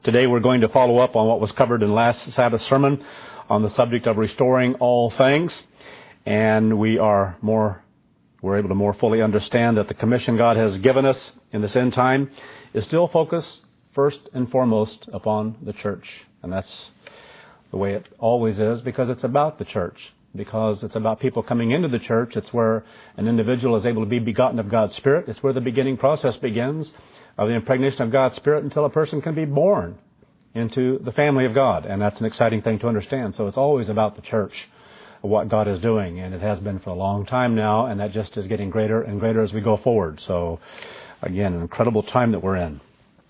Today we're going to follow up on what was covered in last Sabbath sermon on the subject of restoring all things. And we're able to more fully understand that the commission God has given us in this end time is still focused first and foremost upon the church. And that's the way it always is, because it's about the church. Because it's about people coming into the church. It's where an individual is able to be begotten of God's Spirit. It's where the beginning process begins of the impregnation of God's Spirit until a person can be born into the family of God. And that's an exciting thing to understand. So it's always about the church, what God is doing. And it has been for a long time now, and that just is getting greater and greater as we go forward. So, again, an incredible time that we're in.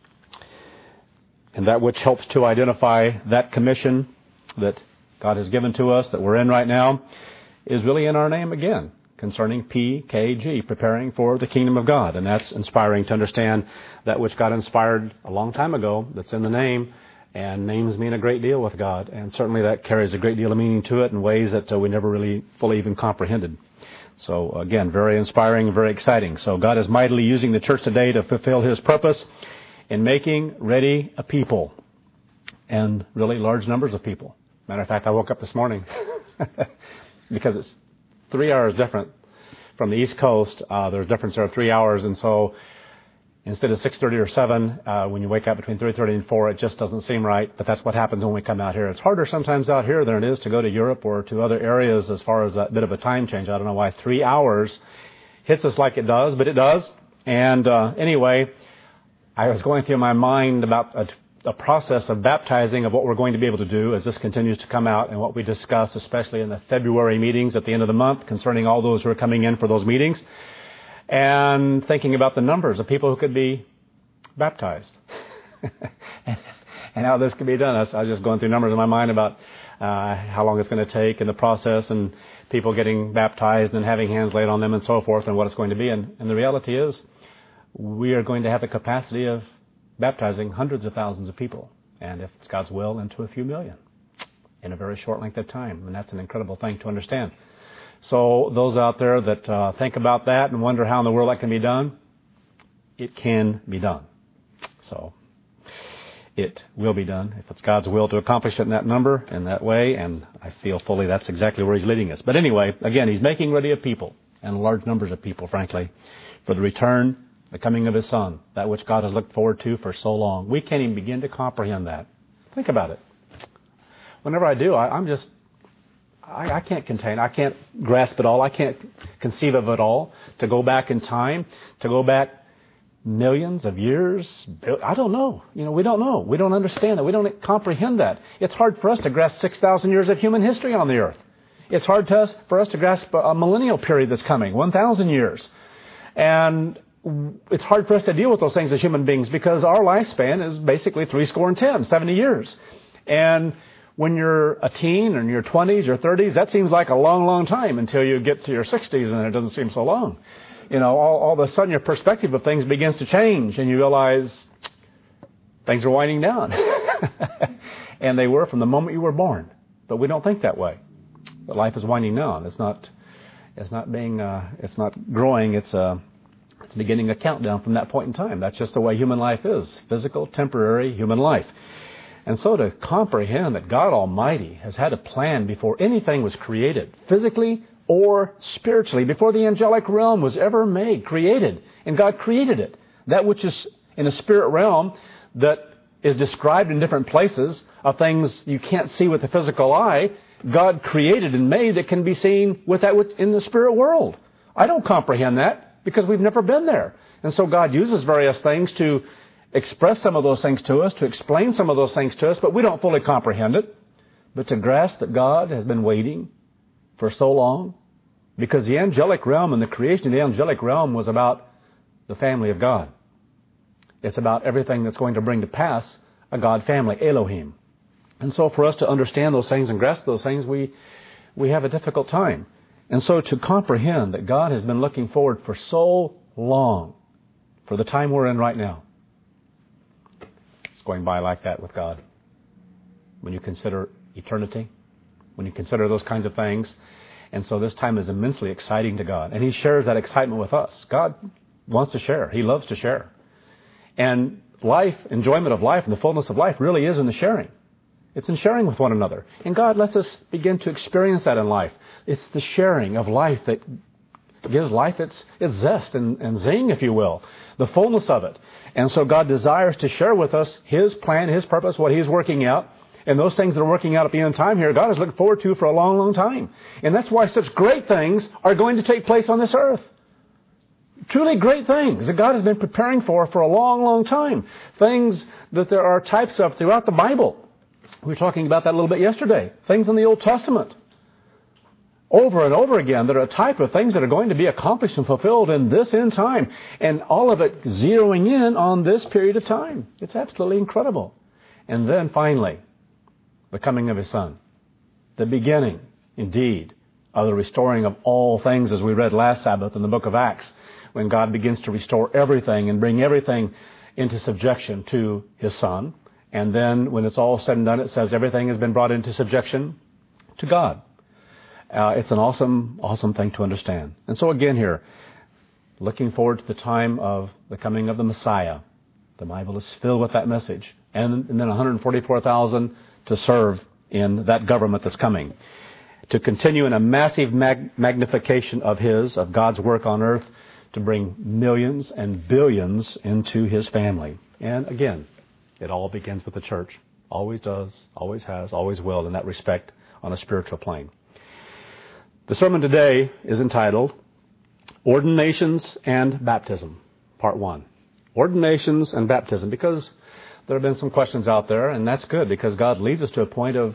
And that which helps to identify that commission that God has given to us, that we're in right now, is really in our name again, concerning PKG, preparing for the kingdom of God. And that's inspiring to understand that which God inspired a long time ago that's in the name. And names mean a great deal with God. And certainly that carries a great deal of meaning to it in ways that we never really fully even comprehended. So again, very inspiring, very exciting. So God is mightily using the church today to fulfill His purpose in making ready a people. And really large numbers of people. Matter of fact, I woke up this morning because it's 3 hours different from the East Coast. There's a difference there of 3 hours, and so instead of 6:30 or 7, when you wake up between 3:30 and 4, it just doesn't seem right. But that's what happens when we come out here. It's harder sometimes out here than it is to go to Europe or to other areas as far as a bit of a time change. I don't know why 3 hours hits us like it does, but it does. And anyway, I was going through my mind about a process of baptizing of what we're going to be able to do as this continues to come out and what we discuss, especially in the February meetings at the end of the month concerning all those who are coming in for those meetings, and thinking about the numbers of people who could be baptized and how this could be done. I was just going through numbers in my mind about how long it's going to take and the process and people getting baptized and having hands laid on them and so forth and what it's going to be. And the reality is we are going to have the capacity of baptizing hundreds of thousands of people, and if it's God's will, into a few million in a very short length of time. And that's an incredible thing to understand. So those out there that think about that and wonder how in the world that can be done, it can be done. So it will be done if it's God's will to accomplish it in that number, in that way, and I feel fully that's exactly where He's leading us. But anyway, again, He's making ready a people, and large numbers of people, frankly, for the return, the coming of His Son, that which God has looked forward to for so long. We can't even begin to comprehend that. Think about it. Whenever I do, I can't contain, I can't grasp it all, I can't conceive of it all. To go back in time, to go back millions of years, I don't know. We don't know. We don't understand that. We don't comprehend that. It's hard for us to grasp 6,000 years of human history on the earth. It's hard for us to grasp a millennial period that's coming, 1,000 years. And it's hard for us to deal with those things as human beings because our lifespan is basically 70 years. And when you're a teen or in your 20s or 30s, that seems like a long, long time until you get to your 60s and it doesn't seem so long. All of a sudden your perspective of things begins to change and you realize things are winding down. And they were from the moment you were born. But we don't think that way. But life is winding down. It's not growing. It's beginning a countdown from that point in time. That's just the way human life is. Physical, temporary human life. And so to comprehend that God Almighty has had a plan before anything was created, physically or spiritually, before the angelic realm was ever created, and God created it. That which is in the spirit realm that is described in different places of things you can't see with the physical eye, God created and made that can be seen with that in the spirit world. I don't comprehend that because we've never been there. And so God uses various things to express some of those things to us, to explain some of those things to us, but we don't fully comprehend it. But to grasp that God has been waiting for so long, because the angelic realm and the creation of the angelic realm was about the family of God. It's about everything that's going to bring to pass a God family, Elohim. And so for us to understand those things and grasp those things, we have a difficult time. And so to comprehend that God has been looking forward for so long, for the time we're in right now, it's going by like that with God. When you consider eternity, when you consider those kinds of things. And so this time is immensely exciting to God. And He shares that excitement with us. God wants to share. He loves to share. And life, enjoyment of life and the fullness of life really is in the sharing. It's in sharing with one another. And God lets us begin to experience that in life. It's the sharing of life that gives life its zest and zing, if you will, the fullness of it. And so God desires to share with us His plan, His purpose, what He's working out. And those things that are working out at the end of time here, God is looking forward to for a long, long time. And that's why such great things are going to take place on this earth. Truly great things that God has been preparing for a long, long time. Things that there are types of throughout the Bible. We were talking about that a little bit yesterday. Things in the Old Testament. Over and over again that are a type of things that are going to be accomplished and fulfilled in this end time. And all of it zeroing in on this period of time. It's absolutely incredible. And then finally, the coming of His Son. The beginning, indeed, of the restoring of all things, as we read last Sabbath in the book of Acts, when God begins to restore everything and bring everything into subjection to His Son. And then when it's all said and done, it says everything has been brought into subjection to God. It's an awesome, awesome thing to understand. And so again here, looking forward to the time of the coming of the Messiah. The Bible is filled with that message. And then 144,000 to serve in that government that's coming. To continue in a massive magnification of God's work on earth, to bring millions and billions into His family. And again, it all begins with the church. Always does, always has, always will in that respect on a spiritual plane. The sermon today is entitled Ordinations and Baptism, Part 1. Ordinations and Baptism, because there have been some questions out there, and that's good because God leads us to a point of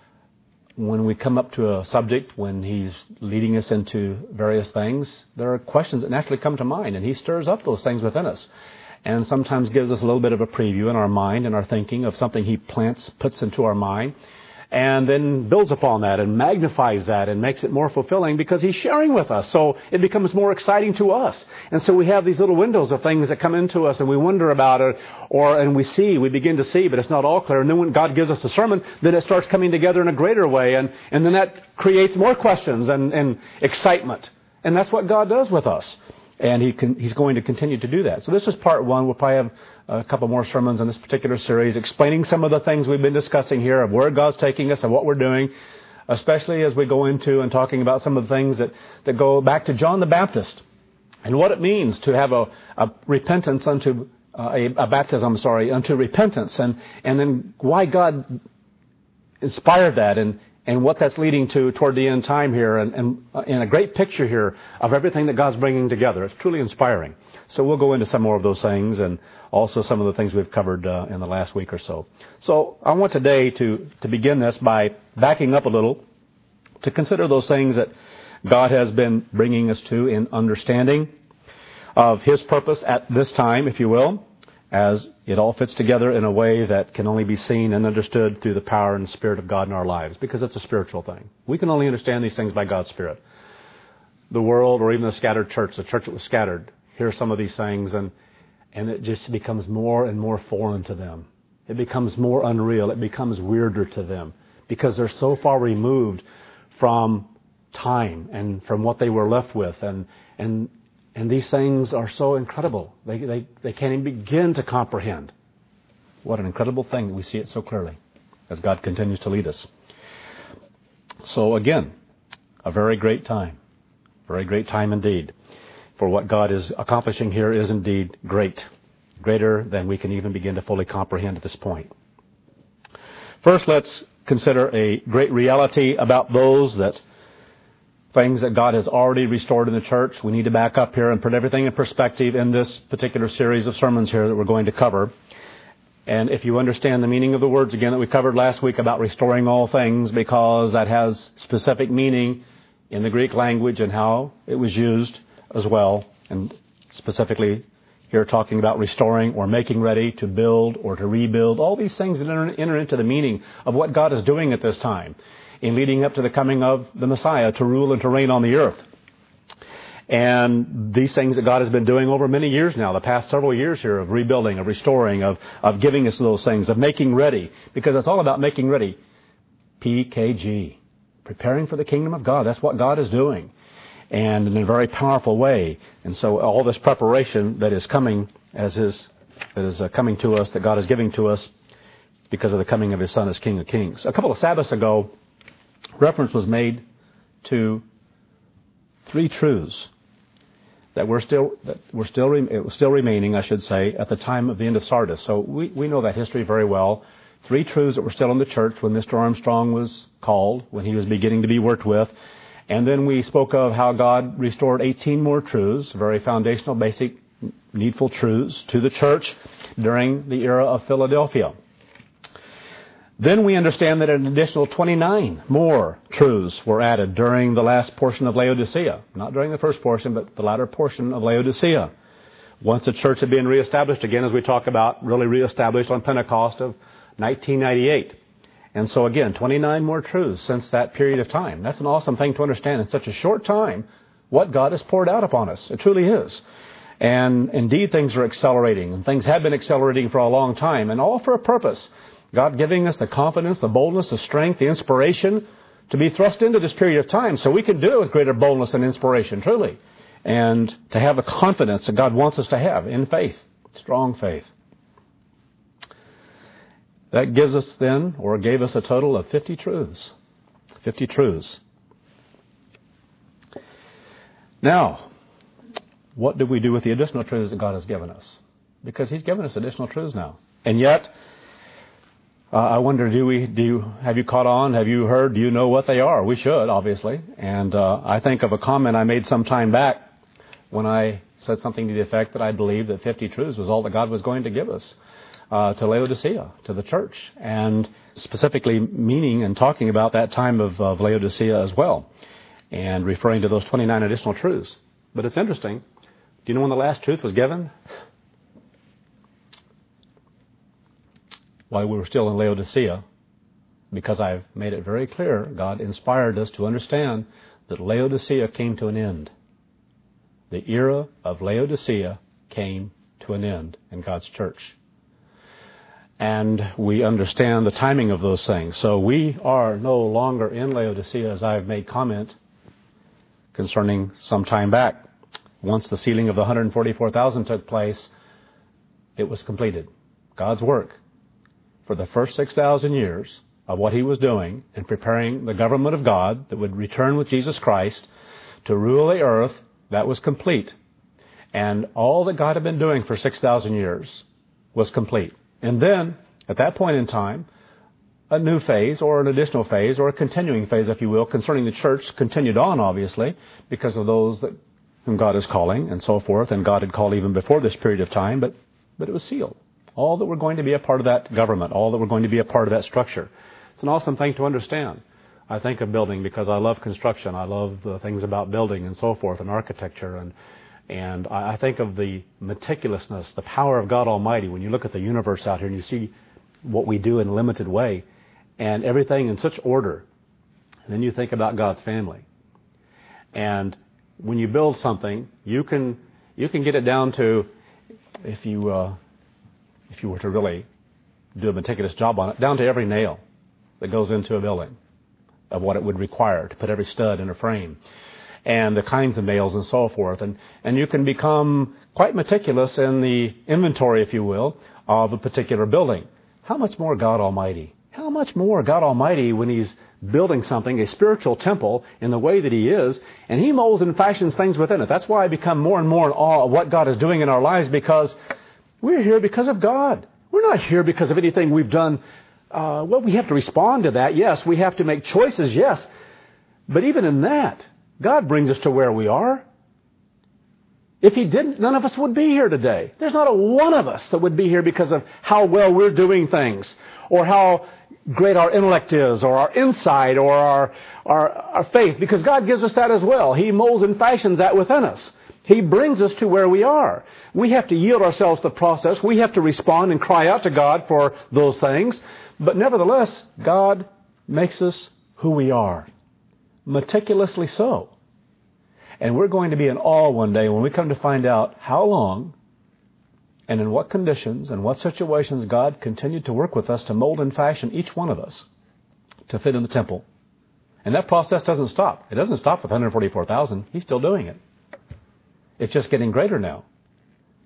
when we come up to a subject, when He's leading us into various things, there are questions that naturally come to mind, and He stirs up those things within us. And sometimes gives us a little bit of a preview in our mind and our thinking of something He puts into our mind, and then builds upon that and magnifies that and makes it more fulfilling because He's sharing with us. So it becomes more exciting to us. And so we have these little windows of things that come into us and we wonder about it, and we begin to see, but it's not all clear. And then when God gives us a sermon, then it starts coming together in a greater way. And then that creates more questions and excitement. And that's what God does with us. And He's going to continue to do that. So this is part 1. We'll probably have a couple more sermons in this particular series explaining some of the things we've been discussing here of where God's taking us and what we're doing, especially as we go into and talking about some of the things that go back to John the Baptist and what it means to have a repentance unto a baptism, unto repentance, and then why God inspired that and what that's leading to toward the end time here, and in a great picture here of everything that God's bringing together. It's truly inspiring. So we'll go into some more of those things and also some of the things we've covered in the last week or so. So I want today to begin this by backing up a little to consider those things that God has been bringing us to in understanding of His purpose at this time, if you will, as it all fits together in a way that can only be seen and understood through the power and Spirit of God in our lives, because it's a spiritual thing. We can only understand these things by God's Spirit. The world, or even the scattered church, the church that was scattered, hears some of these things, and it just becomes more and more foreign to them. It becomes more unreal. It becomes weirder to them, because they're so far removed from time and from what they were left with, and these things are so incredible. They can't even begin to comprehend. What an incredible thing that we see it so clearly as God continues to lead us. So again, a very great time. Very great time indeed. For what God is accomplishing here is indeed great. Greater than we can even begin to fully comprehend at this point. First, let's consider a great reality about things that God has already restored in the church. We need to back up here and put everything in perspective in this particular series of sermons here that we're going to cover. And if you understand the meaning of the words again that we covered last week about restoring all things, because that has specific meaning in the Greek language and how it was used as well, and specifically here talking about restoring or making ready to build or to rebuild, all these things that enter into the meaning of what God is doing at this time in leading up to the coming of the Messiah to rule and to reign on the earth. And these things that God has been doing over many years now, the past several years here, of rebuilding, of restoring, of giving us those things, of making ready, because it's all about making ready. PKG, preparing for the kingdom of God. That's what God is doing, and in a very powerful way. And so all this preparation that is coming as His that is coming to us, that God is giving to us because of the coming of His Son as King of Kings. A couple of Sabbaths ago, reference was made to three truths that were still remaining, I should say, at the time of the end of Sardis. So we know that history very well. Three truths that were still in the church when Mr. Armstrong was called, when he was beginning to be worked with. And then we spoke of how God restored 18 more truths, very foundational, basic, needful truths to the church during the era of Philadelphia. Then we understand that an additional 29 more truths were added during the last portion of Laodicea. Not during the first portion, but the latter portion of Laodicea. Once the church had been reestablished again, as we talk about, really reestablished on Pentecost of 1998. And so again, 29 more truths since that period of time. That's an awesome thing to understand in such a short time what God has poured out upon us. It truly is. And indeed, things are accelerating. And things have been accelerating for a long time. And all for a purpose. God giving us the confidence, the boldness, the strength, the inspiration to be thrust into this period of time so we can do it with greater boldness and inspiration, truly. And to have the confidence that God wants us to have in faith, strong faith. That gives us then, or gave us a total of 50 truths. 50 truths. Now, what do we do with the additional truths that God has given us? Because He's given us additional truths now. And yet, I wonder, have you caught on? Have you heard? Do you know what they are? We should, obviously. And I think of a comment I made some time back when I said something to the effect that I believed that 50 truths was all that God was going to give us to Laodicea, to the church. And specifically meaning and talking about that time of Laodicea as well. And referring to those 29 additional truths. But it's interesting. Do you know when the last truth was given? While we were still in Laodicea, because I've made it very clear, God inspired us to understand that Laodicea came to an end. The era of Laodicea came to an end in God's church. And we understand the timing of those things. So we are no longer in Laodicea, as I've made comment concerning some time back. Once the sealing of the 144,000 took place, it was completed. God's work for the first 6,000 years of what He was doing in preparing the government of God that would return with Jesus Christ to rule the earth, that was complete. And all that God had been doing for 6,000 years was complete. And then, at that point in time, a new phase or an additional phase or a continuing phase, if you will, concerning the church continued on, obviously, because of those that whom God is calling and so forth. And God had called even before this period of time, but it was sealed. All that were going to be a part of that government, all that were going to be a part of that structure. It's an awesome thing to understand. I think of building because I love construction. I love the things about building and so forth and architecture. And I think of the meticulousness, the power of God Almighty. When you look at the universe out here and you see what we do in a limited way and everything in such order. And then you think about God's family. And when you build something, you can get it down to, if you were to really do a meticulous job on it, down to every nail that goes into a building of what it would require to put every stud in a frame and the kinds of nails and so forth. And you can become quite meticulous in the inventory, if you will, of a particular building. How much more God Almighty? How much more God Almighty when He's building something, a spiritual temple, in the way that He is, and He molds and fashions things within it. That's why I become more and more in awe of what God is doing in our lives, because we're here because of God. We're not here because of anything we've done. Well, we have to respond to that, yes. We have to make choices, yes. But even in that, God brings us to where we are. If He didn't, none of us would be here today. There's not a one of us that would be here because of how well we're doing things, or how great our intellect is, or our insight, or our faith, because God gives us that as well. He molds and fashions that within us. He brings us to where we are. We have to yield ourselves to the process. We have to respond and cry out to God for those things. But nevertheless, God makes us who we are. Meticulously so. And we're going to be in awe one day when we come to find out how long and in what conditions and what situations God continued to work with us to mold and fashion each one of us to fit in the temple. And that process doesn't stop. It doesn't stop with 144,000. He's still doing it. It's just getting greater now.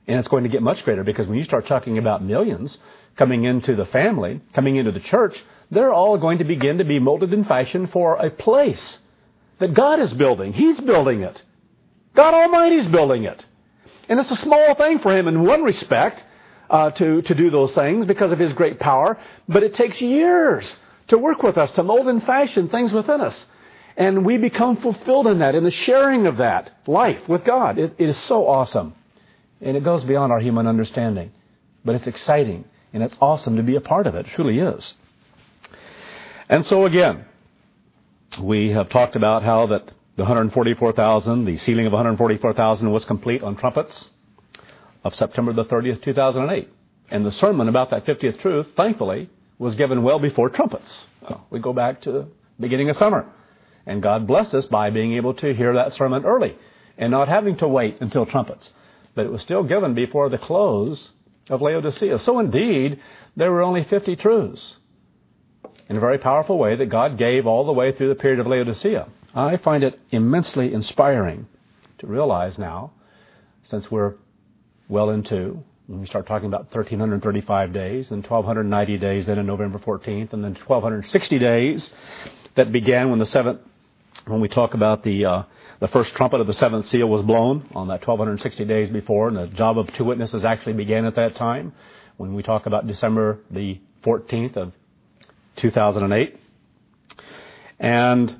And it's going to get much greater, because when you start talking about millions coming into the family, coming into the church, they're all going to begin to be molded and fashioned for a place that God is building. He's building it. God Almighty's building it. And it's a small thing for Him in one respect to do those things because of His great power. But it takes years to work with us, to mold and fashion things within us. And we become fulfilled in that, in the sharing of that life with God. It is so awesome. And it goes beyond our human understanding. But it's exciting. And it's awesome to be a part of it. It truly is. And so again, we have talked about how that the 144,000, the sealing of 144,000 was complete on trumpets of September the 30th, 2008. And the sermon about that 50th truth, thankfully, was given well before trumpets. We go back to the beginning of summer. And God blessed us by being able to hear that sermon early and not having to wait until trumpets. But it was still given before the close of Laodicea. So indeed, there were only 50 truths in a very powerful way that God gave all the way through the period of Laodicea. I find it immensely inspiring to realize now, since we're well into, when we start talking about 1,335 days, and 1,290 days then on November 14th, and then 1,260 days that began when we talk about the first trumpet of the seventh seal was blown on that 1,260 days before, and the job of two witnesses actually began at that time. When we talk about December the 14th of 2008. And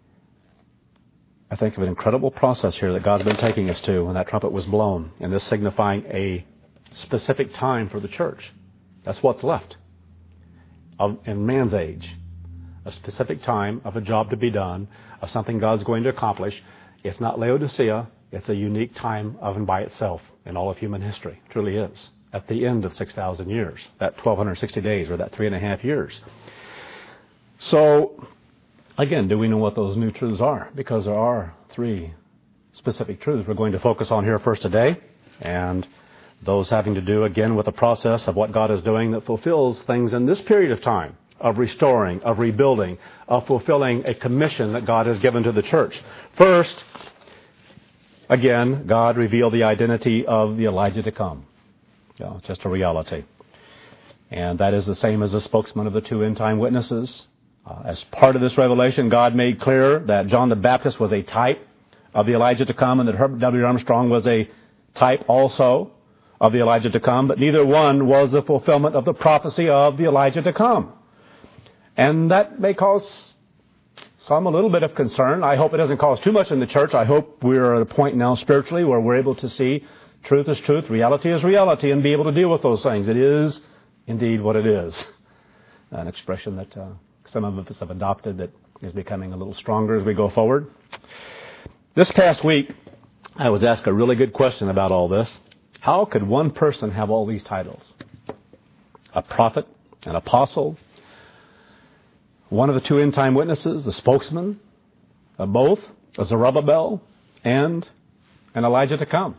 I think of an incredible process here that God's been taking us to when that trumpet was blown, and this signifying a specific time for the church. That's what's left in man's age. A specific time of a job to be done, of something God's going to accomplish. It's not Laodicea. It's a unique time of and by itself in all of human history. It truly is. At the end of 6,000 years, that 1,260 days, or that 3.5 years. So, again, do we know what those new truths are? Because there are 3 specific truths we're going to focus on here first today. And those having to do, again, with the process of what God is doing that fulfills things in this period of time. Of restoring, of rebuilding, of fulfilling a commission that God has given to the church. First, again, God revealed the identity of the Elijah to come. It's just a reality. And that is the same as the spokesman of the 2 end-time witnesses. As part of this revelation, God made clear that John the Baptist was a type of the Elijah to come, and that Herbert W. Armstrong was a type also of the Elijah to come, but neither one was the fulfillment of the prophecy of the Elijah to come. And that may cause some a little bit of concern. I hope it doesn't cause too much in the church. I hope we're at a point now spiritually where we're able to see truth is truth, reality is reality, and be able to deal with those things. It is indeed what it is. An expression that some of us have adopted that is becoming a little stronger as we go forward. This past week, I was asked a really good question about all this. How could one person have all these titles? A prophet, an apostle, one of the 2 end-time witnesses, the spokesman of both, a Zerubbabel, and an Elijah to come.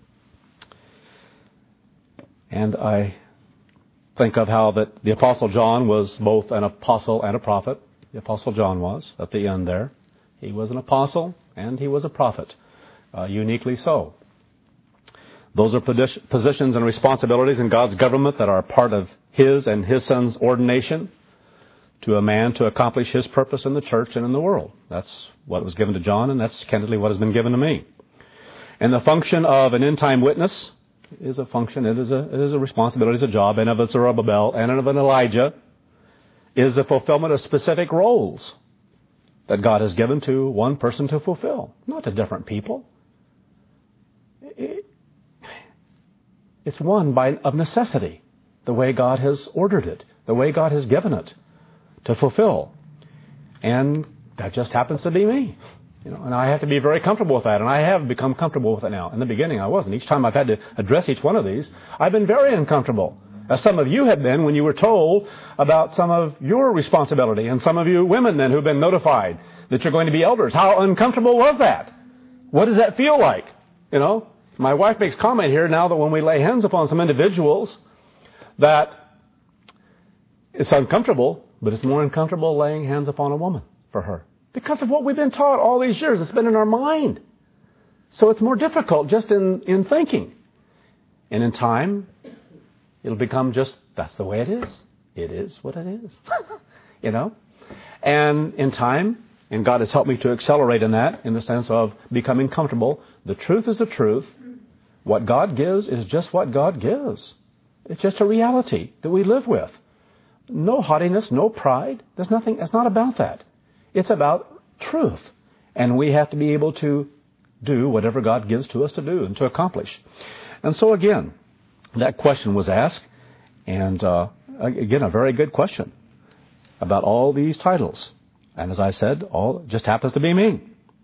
And I think of how that the Apostle John was both an apostle and a prophet. The Apostle John was, at the end there. He was an apostle and he was a prophet, uniquely so. Those are positions and responsibilities in God's government that are part of His and His Son's ordination to a man to accomplish His purpose in the church and in the world. That's what was given to John, and that's candidly what has been given to me. And the function of an end-time witness is a function, it is a responsibility, it's a job, and of a Zerubbabel and of an Elijah is the fulfillment of specific roles that God has given to one person to fulfill, not to different people. It's one of necessity, the way God has ordered it, the way God has given it to fulfill. And that just happens to be me. And I have to be very comfortable with that, and I have become comfortable with it now. In the beginning, I wasn't. Each time I've had to address each one of these, I've been very uncomfortable, as some of you have been when you were told about some of your responsibility, and some of you women then who've been notified that you're going to be elders. How uncomfortable was that? What does that feel like? My wife makes comment here now that when we lay hands upon some individuals, that it's uncomfortable, but it's more uncomfortable laying hands upon a woman for her. Because of what we've been taught all these years. It's been in our mind. So it's more difficult just in thinking. And in time, it'll become just, that's the way it is. It is what it is. You know? And in time, and God has helped me to accelerate in that, in the sense of becoming comfortable. The truth is the truth. What God gives is just what God gives. It's just a reality that we live with. No haughtiness, no pride. There's nothing, it's not about that. It's about truth. And we have to be able to do whatever God gives to us to do and to accomplish. And so again, that question was asked, and again, a very good question about all these titles. And as I said, all just happens to be me.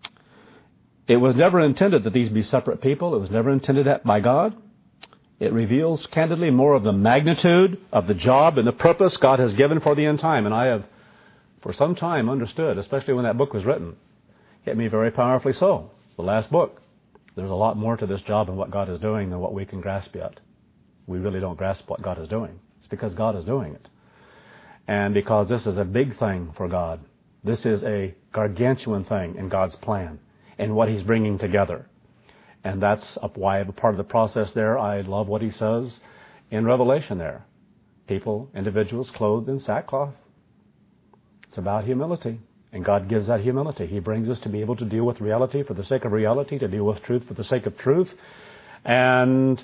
It was never intended that these be separate people. It was never intended that by God. It reveals candidly more of the magnitude of the job and the purpose God has given for the end time. And I have, for some time, understood, especially when that book was written, hit me very powerfully so. The last book. There's a lot more to this job and what God is doing than what we can grasp yet. We really don't grasp what God is doing. It's because God is doing it. And because this is a big thing for God. This is a gargantuan thing in God's plan and what He's bringing together. And that's why I'm a part of the process there. I love what He says in Revelation there. People, individuals clothed in sackcloth. It's about humility. And God gives that humility. He brings us to be able to deal with reality for the sake of reality, to deal with truth for the sake of truth, and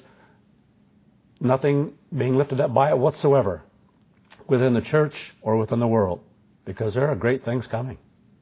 nothing being lifted up by it whatsoever within the church or within the world, because there are great things coming.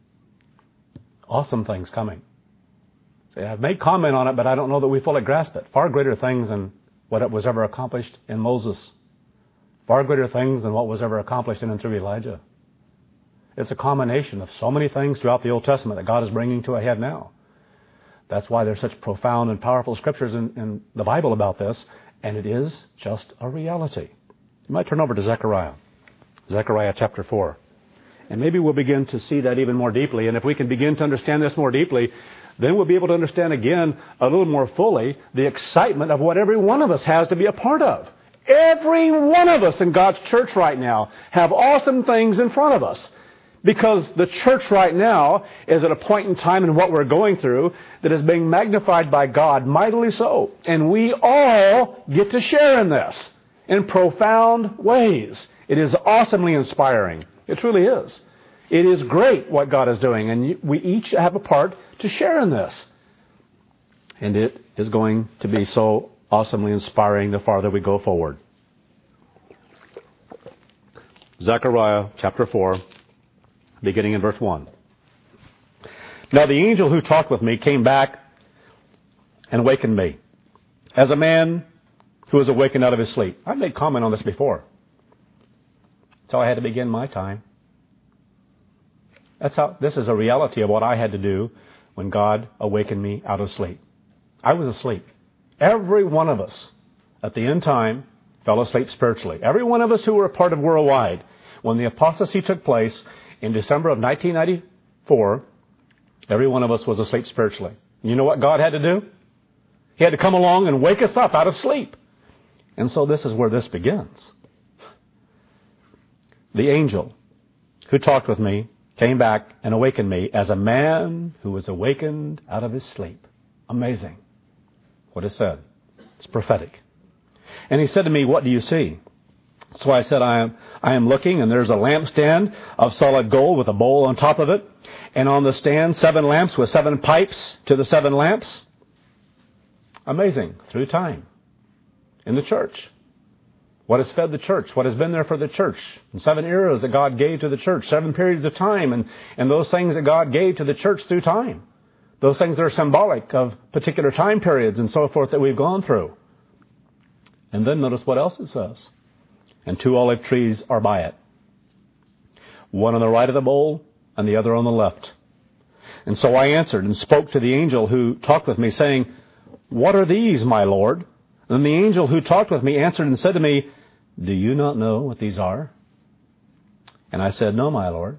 Awesome things coming. See, I've made comment on it, but I don't know that we fully grasp it. Far greater things than what was ever accomplished in Moses. Far greater things than what was ever accomplished in and through Elijah. It's a combination of so many things throughout the Old Testament that God is bringing to a head now. That's why there's such profound and powerful scriptures in the Bible about this, and it is just a reality. You might turn over to Zechariah. Zechariah chapter 4. And maybe we'll begin to see that even more deeply. And if we can begin to understand this more deeply, then we'll be able to understand again a little more fully the excitement of what every one of us has to be a part of. Every one of us in God's church right now have awesome things in front of us. Because the church right now is at a point in time in what we're going through that is being magnified by God, mightily so. And we all get to share in this in profound ways. It is awesomely inspiring. It truly is. It is great what God is doing, and we each have a part to share in this. And it is going to be so awesomely inspiring the farther we go forward. Zechariah chapter 4. Beginning in verse 1. Now the angel who talked with me came back and awakened me, as a man who is awakened out of his sleep. I've made comment on this before. That's how I had to begin my time. This is a reality of what I had to do when God awakened me out of sleep. I was asleep. Every one of us at the end time fell asleep spiritually. Every one of us who were a part of Worldwide, when the apostasy took place, in December of 1994, every one of us was asleep spiritually. And you know what God had to do? He had to come along and wake us up out of sleep. And so this is where this begins. The angel who talked with me came back and awakened me as a man who was awakened out of his sleep. Amazing what it said. It's prophetic. And he said to me, "What do you see?" So I said, I am looking, and there's a lampstand of solid gold with a bowl on top of it. And on the stand, 7 lamps with 7 pipes to the 7 lamps. Amazing. Through time. In the church. What has fed the church? What has been there for the church? And 7 eras that God gave to the church. 7 periods of time. And those things that God gave to the church through time. Those things that are symbolic of particular time periods and so forth that we've gone through. And then notice what else it says. And 2 olive trees are by it. One on the right of the bowl, and the other on the left. And so I answered and spoke to the angel who talked with me, saying, "What are these, my Lord?" And the angel who talked with me answered and said to me, "Do you not know what these are?" And I said, "No, my Lord."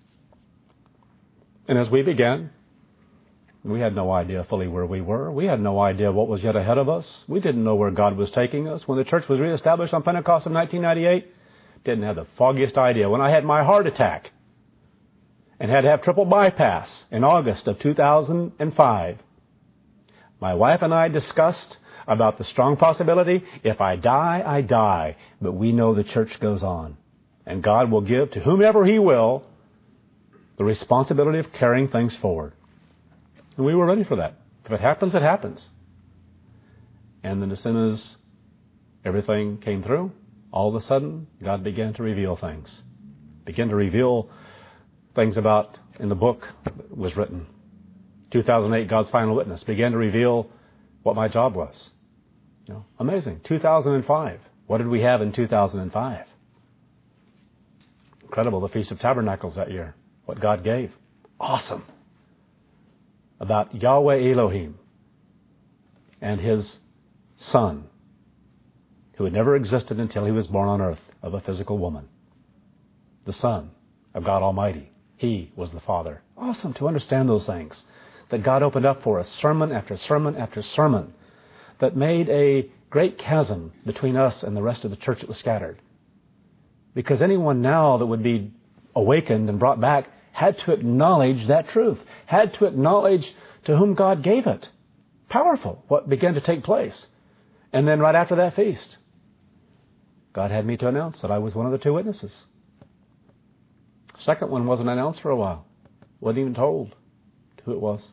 And as we began, we had no idea fully where we were. We had no idea what was yet ahead of us. We didn't know where God was taking us. When the church was reestablished on Pentecost in 1998, didn't have the foggiest idea. When I had my heart attack and had to have triple bypass in August of 2005, my wife and I discussed about the strong possibility, if I die, I die. But we know the church goes on. And God will give to whomever He will the responsibility of carrying things forward. And we were ready for that. If it happens, it happens. And then as soon as everything came through, all of a sudden, God began to reveal things. Began to reveal things about in the book that was written. 2008, God's Final Witness, began to reveal what my job was. Amazing. 2005. What did we have in 2005? Incredible. The Feast of Tabernacles that year. What God gave. Awesome. About Yahweh Elohim and His Son, who had never existed until He was born on earth of a physical woman. The Son of God Almighty. He was the Father. Awesome to understand those things. That God opened up for us sermon after sermon after sermon that made a great chasm between us and the rest of the church that was scattered. Because anyone now that would be awakened and brought back had to acknowledge that truth, had to acknowledge to whom God gave it. Powerful, what began to take place. And then right after that feast, God had me to announce that I was one of the 2 witnesses. Second one wasn't announced for a while. Wasn't even told who it was.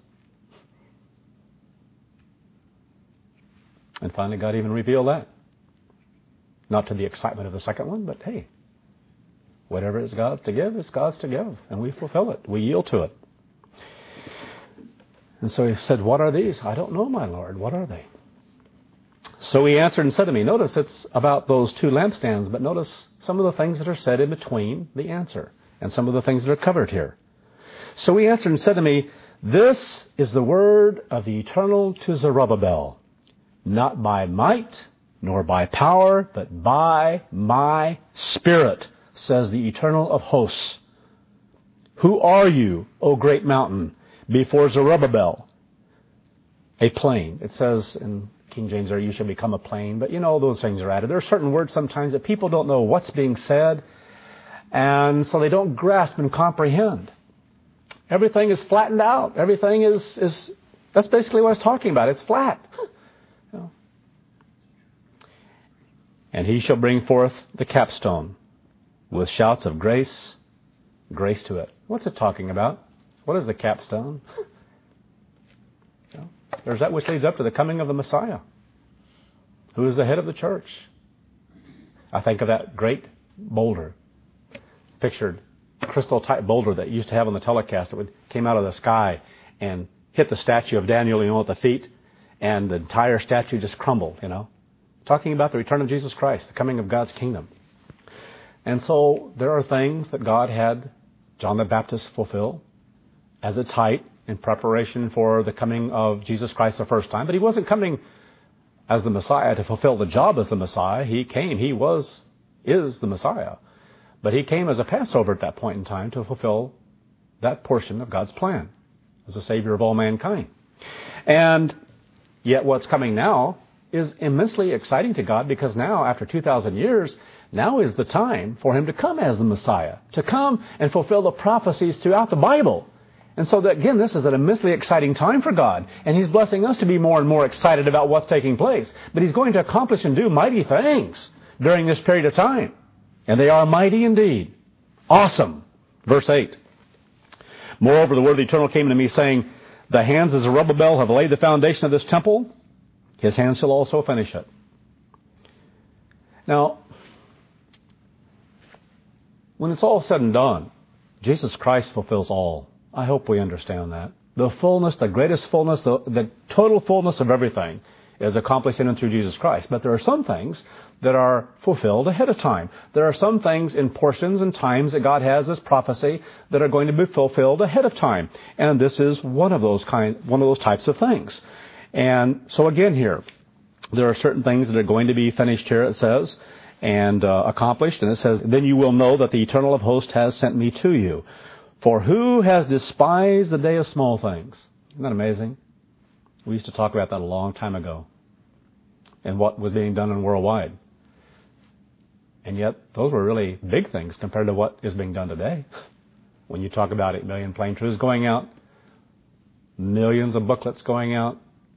And finally God even revealed that. Not to the excitement of the second one, but hey, whatever is God's to give, it's God's to give. And we fulfill it. We yield to it. And so He said, what are these? I don't know, my Lord. What are they? So He answered and said to me, notice it's about those 2 lampstands, but notice some of the things that are said in between the answer and some of the things that are covered here. So He answered and said to me, this is the word of the Eternal to Zerubbabel, not by might nor by power, but by my Spirit, says the Eternal of hosts. Who are you, O great mountain, before Zerubbabel? A plain. It says in King James there, you shall become a plain, but those things are added. There are certain words sometimes that people don't know what's being said, and so they don't grasp and comprehend. Everything is flattened out. Everything is that's basically what I was talking about. It's flat. And He shall bring forth the capstone with shouts of grace, grace to it. What's it talking about? What is the capstone? There's that which leads up to the coming of the Messiah, who is the head of the church. I think of that great boulder, pictured crystal type boulder that you used to have on the telecast that came out of the sky and hit the statue of Daniel, at the feet, and the entire statue just crumbled, Talking about the return of Jesus Christ, the coming of God's kingdom. And so there are things that God had John the Baptist fulfill as a type in preparation for the coming of Jesus Christ the first time. But He wasn't coming as the Messiah to fulfill the job as the Messiah. He came, is the Messiah. But He came as a Passover at that point in time to fulfill that portion of God's plan as a Savior of all mankind. And yet what's coming now is immensely exciting to God, because now, after 2,000 years, now is the time for Him to come as the Messiah, to come and fulfill the prophecies throughout the Bible. And so, that, again, this is an immensely exciting time for God, and He's blessing us to be more and more excited about what's taking place. But He's going to accomplish and do mighty things during this period of time. And they are mighty indeed. Awesome. Verse 8. Moreover, the word of the Eternal came to me, saying, the hands of Zerubbabel have laid the foundation of this temple. His hands shall also finish it. Now, when it's all said and done, Jesus Christ fulfills all. I hope we understand that. The fullness, the greatest fullness, the total fullness of everything is accomplished in and through Jesus Christ. But there are some things that are fulfilled ahead of time. There are some things in portions and times that God has as prophecy that are going to be fulfilled ahead of time. And this is one of those types of things. And so again here, there are certain things that are going to be finished here, it says, and accomplished. And it says, then you will know that the Eternal of hosts has sent me to you. For who has despised the day of small things? Isn't that amazing? We used to talk about that a long time ago, and what was being done in worldwide. And yet, those were really big things compared to what is being done today. When you talk about 8 million plain truths going out, millions of booklets going out,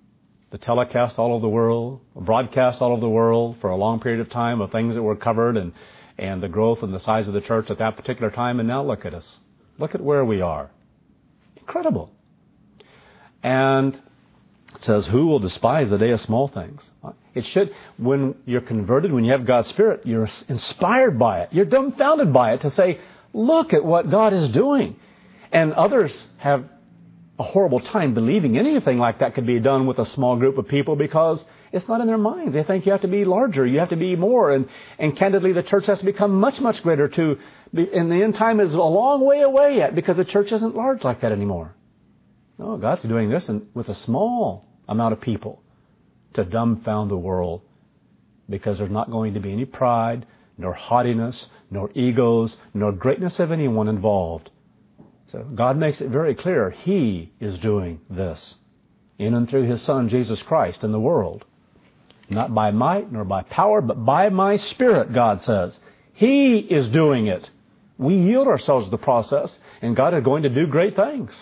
the telecast all over the world, broadcast all over the world for a long period of time of things that were covered and the growth and the size of the church at that particular time. And now look at us. Look at where we are. Incredible. And it says, who will despise the day of small things? It should, when you're converted, when you have God's Spirit, you're inspired by it. You're dumbfounded by it to say, look at what God is doing. And others have a horrible time believing anything like that could be done with a small group of people because it's not in their minds. They think you have to be larger, you have to be more. And candidly, the church has to become much, much greater too. And the end time is a long way away yet because the church isn't large like that anymore. No, God's doing this with a small amount of people to dumbfound the world because there's not going to be any pride, nor haughtiness, nor egos, nor greatness of anyone involved. So God makes it very clear He is doing this in and through His Son, Jesus Christ, in the world. Not by might nor by power, but by my Spirit, God says. He is doing it. We yield ourselves to the process, and God is going to do great things.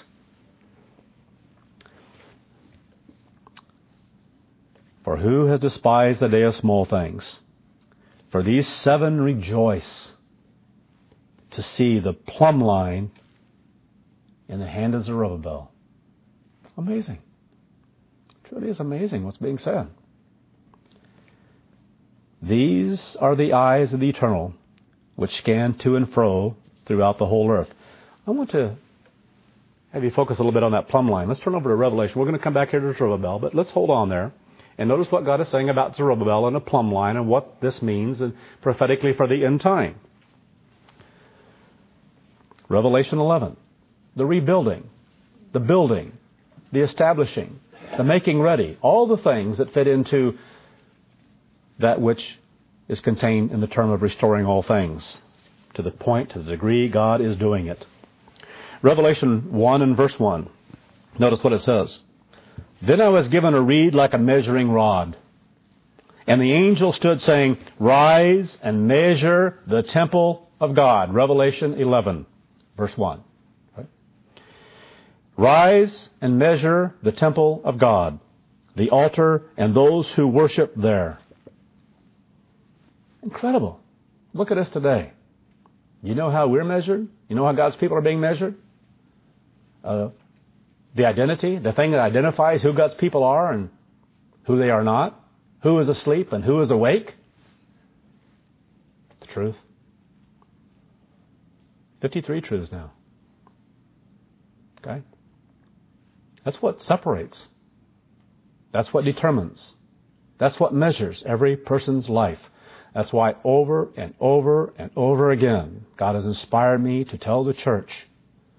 For who has despised the day of small things? For these 7 rejoice to see the plumb line in the hand of Zerubbabel. Amazing. It truly is amazing what's being said. These are the eyes of the Eternal, which scan to and fro throughout the whole earth. I want to have you focus a little bit on that plumb line. Let's turn over to Revelation. We're going to come back here to Zerubbabel, but let's hold on there. And notice what God is saying about Zerubbabel and a plumb line and what this means and prophetically for the end time. Revelation 11. The rebuilding, the building, the establishing, the making ready, all the things that fit into that which is contained in the term of restoring all things. To the point, to the degree God is doing it. Revelation 1 and verse 1. Notice what it says. Then I was given a reed like a measuring rod. And the angel stood saying, rise and measure the temple of God. Revelation 11, verse 1. Rise and measure the temple of God, the altar and those who worship there. Incredible. Look at us today. You know how we're measured? You know how God's people are being measured? The identity, the thing that identifies who God's people are and who they are not, who is asleep and who is awake. The truth. 53 truths now. Okay? That's what separates. That's what determines. That's what measures every person's life. That's why over and over and over again, God has inspired me to tell the church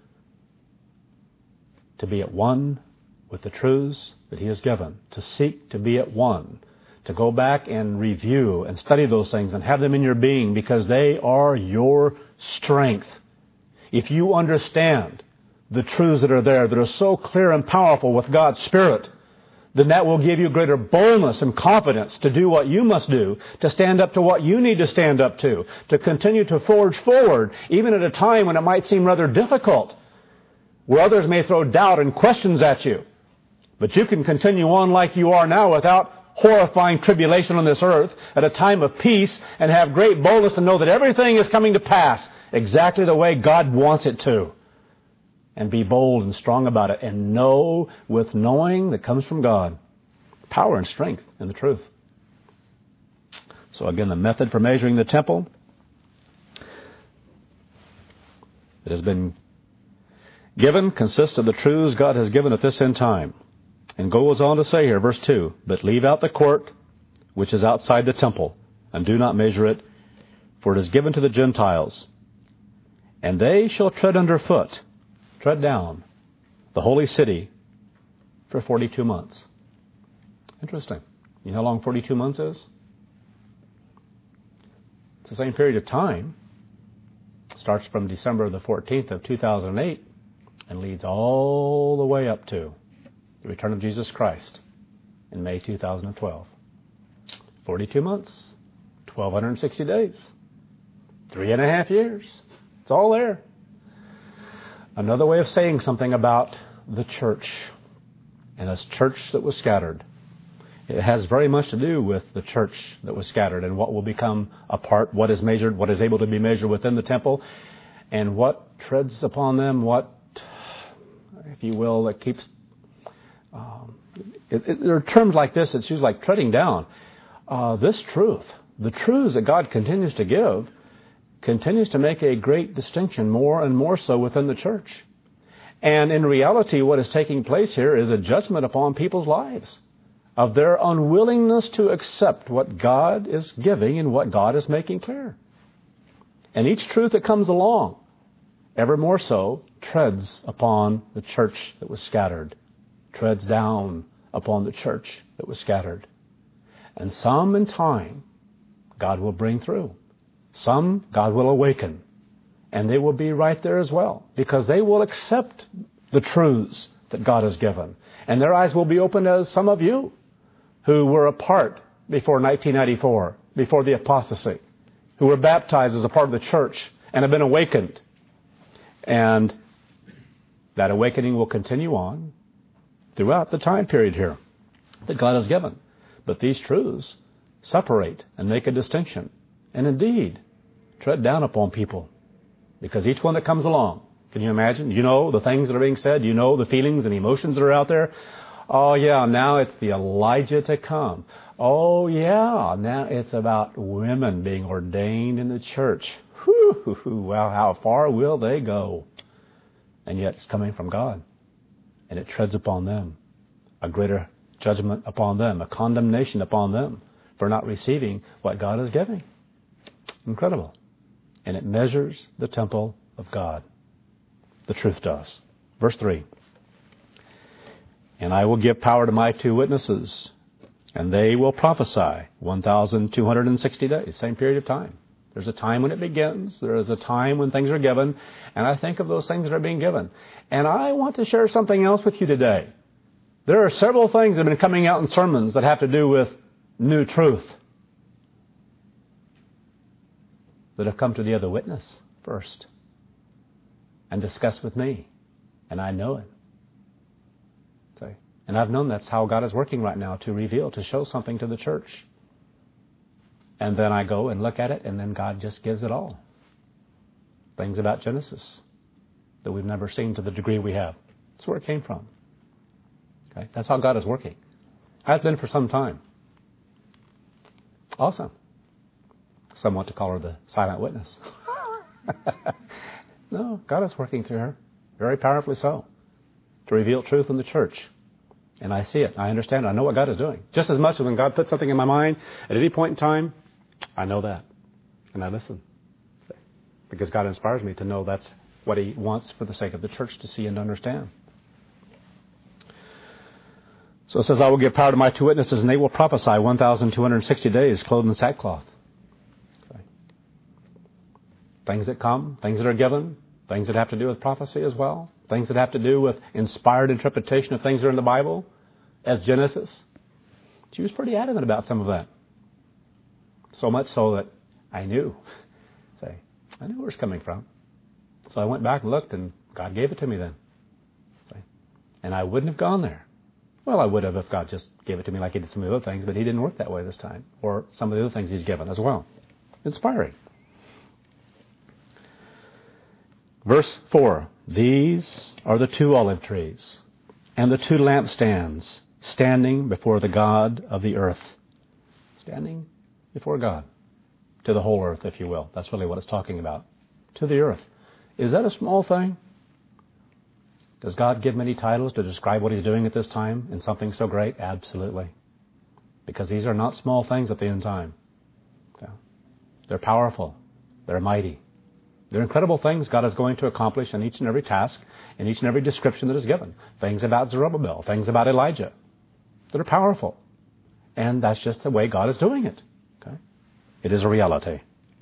to be at one with the truths that He has given, to seek to be at one, to go back and review and study those things and have them in your being because they are your strength. If you understand the truths that are there that are so clear and powerful with God's Spirit, then that will give you greater boldness and confidence to do what you must do, to stand up to what you need to stand up to continue to forge forward, even at a time when it might seem rather difficult, where others may throw doubt and questions at you. But you can continue on like you are now without horrifying tribulation on this earth at a time of peace and have great boldness to know that everything is coming to pass exactly the way God wants it to. And be bold and strong about it and know with knowing that comes from God power and strength in the truth. So again, the method for measuring the temple that has been given consists of the truths God has given at this end time. And goes on to say here, verse 2, but leave out the court which is outside the temple, and do not measure it, for it is given to the Gentiles. And they shall tread underfoot, tread down, the holy city for 42 months. Interesting. You know how long 42 months is? It's the same period of time. It starts from December the 14th of 2008 and leads all the way up to the return of Jesus Christ in May 2012. 42 months, 1,260 days, 3.5 years. It's all there. Another way of saying something about the church, and a church that was scattered. It has very much to do with the church that was scattered and what will become a part, what is measured, what is able to be measured within the temple, and what treads upon them, what, if you will, that keeps... there are terms like this. It's used like treading down. This truth, the truths that God continues to give, continues to make a great distinction more and more so within the church. And in reality, what is taking place here is a judgment upon people's lives of their unwillingness to accept what God is giving and what God is making clear. And each truth that comes along, ever more so, treads upon the church that was scattered, treads down upon the church that was scattered. And some in time, God will bring through. Some God will awaken. And they will be right there as well, because they will accept the truths that God has given. And their eyes will be opened as some of you who were apart before 1994, before the apostasy, who were baptized as a part of the church and have been awakened. And that awakening will continue on throughout the time period here that God has given. But these truths separate and make a distinction, and indeed tread down upon people. Because each one that comes along, can you imagine? You know the things that are being said. You know the feelings and emotions that are out there. Oh, yeah, now it's the Elijah to come. Oh, yeah, now it's about women being ordained in the church. Whew, well, how far will they go? And yet it's coming from God. And it treads upon them. A greater judgment upon them. A condemnation upon them for not receiving what God is giving. Incredible. And it measures the temple of God. The truth does. Verse 3. And I will give power to my 2 witnesses, and they will prophesy 1,260 days, same period of time. There's a time when it begins. There is a time when things are given. And I think of those things that are being given. And I want to share something else with you today. There are several things that have been coming out in sermons that have to do with new truth, that have come to the other witness first and discussed with me. And I know it. See? And I've known that's how God is working right now, to reveal, to show something to the church. And then I go and look at it, and then God just gives it all. Things about Genesis that we've never seen to the degree we have. That's where it came from. Okay? That's how God is working. Has been for some time. Awesome. Some want to call her the silent witness. No, God is working through her, very powerfully so, to reveal truth in the church. And I see it. I understand it. I know what God is doing. Just as much as when God puts something in my mind at any point in time, I know that. And I listen. Because God inspires me to know that's what He wants for the sake of the church to see and understand. So it says, I will give power to my 2 witnesses, and they will prophesy 1,260 days, clothed in sackcloth. Things that come, things that are given, things that have to do with prophecy as well, things that have to do with inspired interpretation of things that are in the Bible, as Genesis. She was pretty adamant about some of that. So much so that I knew where it's coming from. So I went back and looked, and God gave it to me then. And I wouldn't have gone there. Well, I would have if God just gave it to me like He did some of the other things, but He didn't work that way this time, or some of the other things He's given as well. Inspiring. Verse 4, these are the 2 olive trees and the 2 lampstands standing before the God of the earth. Standing before God. To the whole earth, if you will. That's really what it's talking about. To the earth. Is that a small thing? Does God give many titles to describe what He's doing at this time in something so great? Absolutely. Because these are not small things at the end time. They're powerful. They're mighty. They're incredible things God is going to accomplish in each and every task, in each and every description that is given. Things about Zerubbabel, things about Elijah that are powerful. And that's just the way God is doing it. Okay? It is a reality.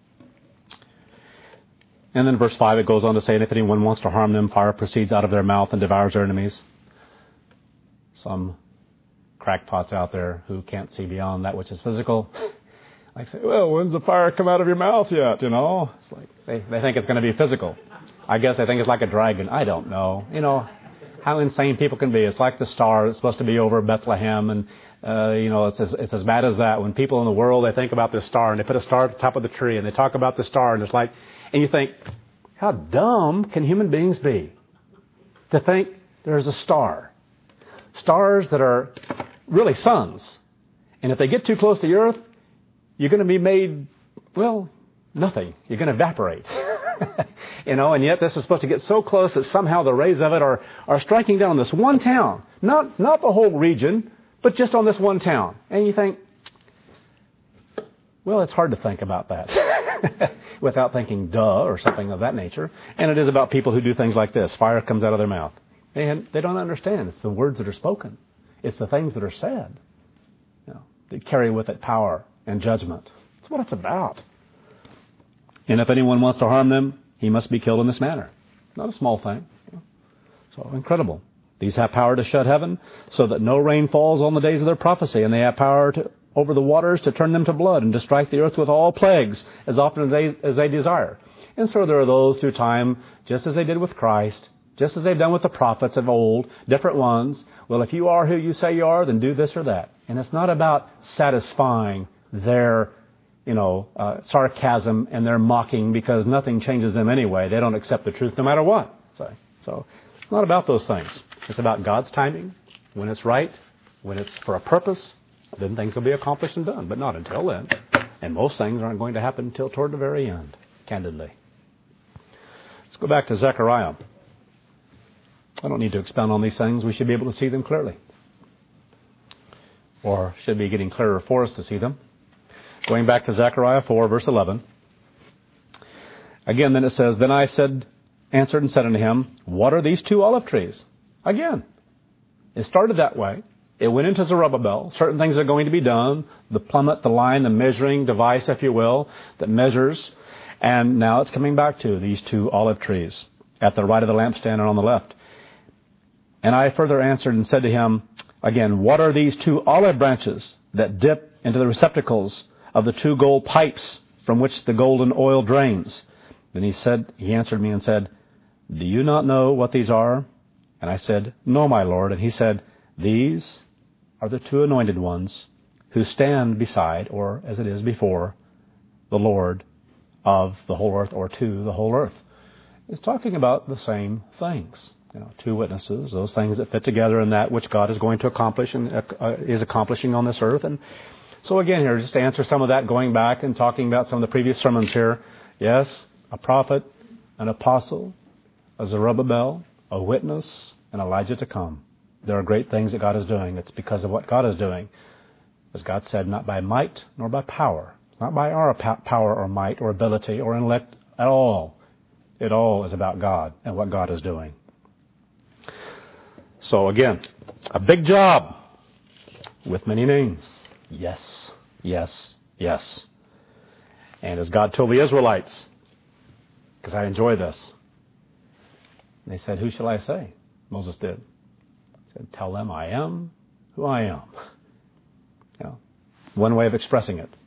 And then verse 5, it goes on to say, and if anyone wants to harm them, fire proceeds out of their mouth and devours their enemies. Some crackpots out there who can't see beyond that which is physical. I say, well, when's the fire come out of your mouth yet, you know? It's like they think it's going to be physical. I guess they think it's like a dragon. I don't know. You know, how insane people can be. It's like the star that's supposed to be over Bethlehem, and it's as bad as that. When people in the world, they think about this star, and they put a star at the top of the tree, and they talk about the star, and it's like, and you think, how dumb can human beings be to think there's a star? Stars that are really suns. And if they get too close to the earth, you're going to be made, well, nothing. You're going to evaporate. And yet this is supposed to get so close that somehow the rays of it are striking down on this one town. Not the whole region, but just on this one town. And you think, well, it's hard to think about that without thinking duh or something of that nature. And it is about people who do things like this. Fire comes out of their mouth. And they don't understand. It's the words that are spoken. It's the things that are said that carry with it power and judgment. That's what it's about. And if anyone wants to harm them, he must be killed in this manner. Not a small thing. So incredible. These have power to shut heaven so that no rain falls on the days of their prophecy. And they have power over the waters to turn them to blood and to strike the earth with all plagues as often as they desire. And so there are those through time, just as they did with Christ, just as they've done with the prophets of old, different ones. Well, if you are who you say you are, then do this or that. And it's not about satisfying their, sarcasm and their mocking, because nothing changes them anyway. They don't accept the truth no matter what. So it's not about those things. It's about God's timing. When it's right, when it's for a purpose, then things will be accomplished and done. But not until then. And most things aren't going to happen until toward the very end, candidly. Let's go back to Zechariah. I don't need to expound on these things. We should be able to see them clearly. Or should be getting clearer for us to see them. Going back to Zechariah 4, verse 11. Again, then it says, Then I answered and said unto him, What are these 2 olive trees? Again, it started that way. It went into Zerubbabel. Certain things are going to be done. The plummet, the line, the measuring device, if you will, that measures. And now it's coming back to these 2 olive trees at the right of the lampstand and on the left. And I further answered and said to him, again, What are these 2 olive branches that dip into the receptacles of the 2 gold pipes from which the golden oil drains? Then he answered me and said, Do you not know what these are? And I said, No, my Lord. And he said, These are the 2 anointed ones who stand beside, or as it is before, the Lord of the whole earth, or to the whole earth. It's talking about the same things. 2 witnesses, those things that fit together in that which God is going to accomplish and is accomplishing on this earth. And so again here, just to answer some of that, going back and talking about some of the previous sermons here. Yes, a prophet, an apostle, a Zerubbabel, a witness, and Elijah to come. There are great things that God is doing. It's because of what God is doing. As God said, not by might nor by power. Not by our power or might or ability or intellect at all. It all is about God and what God is doing. So again, a big job with many names. Yes, yes, yes. And as God told the Israelites, because I enjoy this, they said, Who shall I say? Moses did. He said, Tell them I am who I am. One way of expressing it.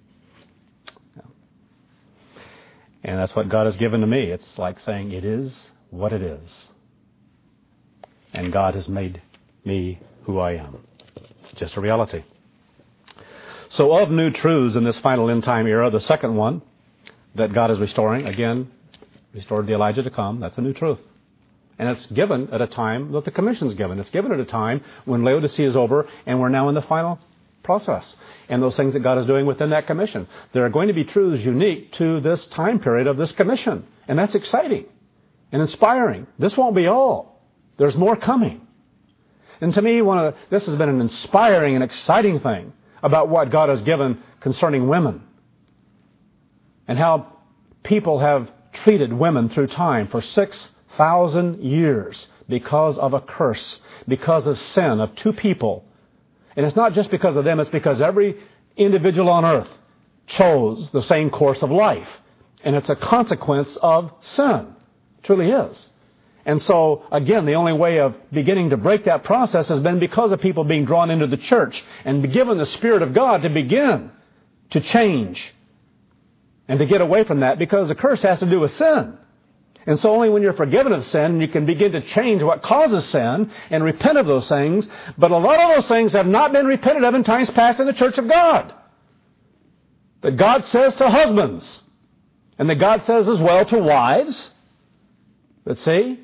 And that's what God has given to me. It's like saying it is what it is. And God has made me who I am. It's just a reality. So of new truths in this final end time era, the second one that God is restoring, again, restored the Elijah to come. That's a new truth. And it's given at a time that the commission's given. It's given at a time when Laodicea is over and we're now in the final process. And those things that God is doing within that commission. There are going to be truths unique to this time period of this commission. And that's exciting and inspiring. This won't be all. There's more coming. And to me, this has been an inspiring and exciting thing about what God has given concerning women. And how people have treated women through time for 6,000 years because of a curse, because of sin of 2 people. And it's not just because of them, it's because every individual on earth chose the same course of life. And it's a consequence of sin. It truly is. And so, again, the only way of beginning to break that process has been because of people being drawn into the church and be given the Spirit of God to begin to change and to get away from that, because the curse has to do with sin. And so only when you're forgiven of sin, you can begin to change what causes sin and repent of those things. But a lot of those things have not been repented of in times past in the church of God. That God says to husbands, and that God says as well to wives, that see,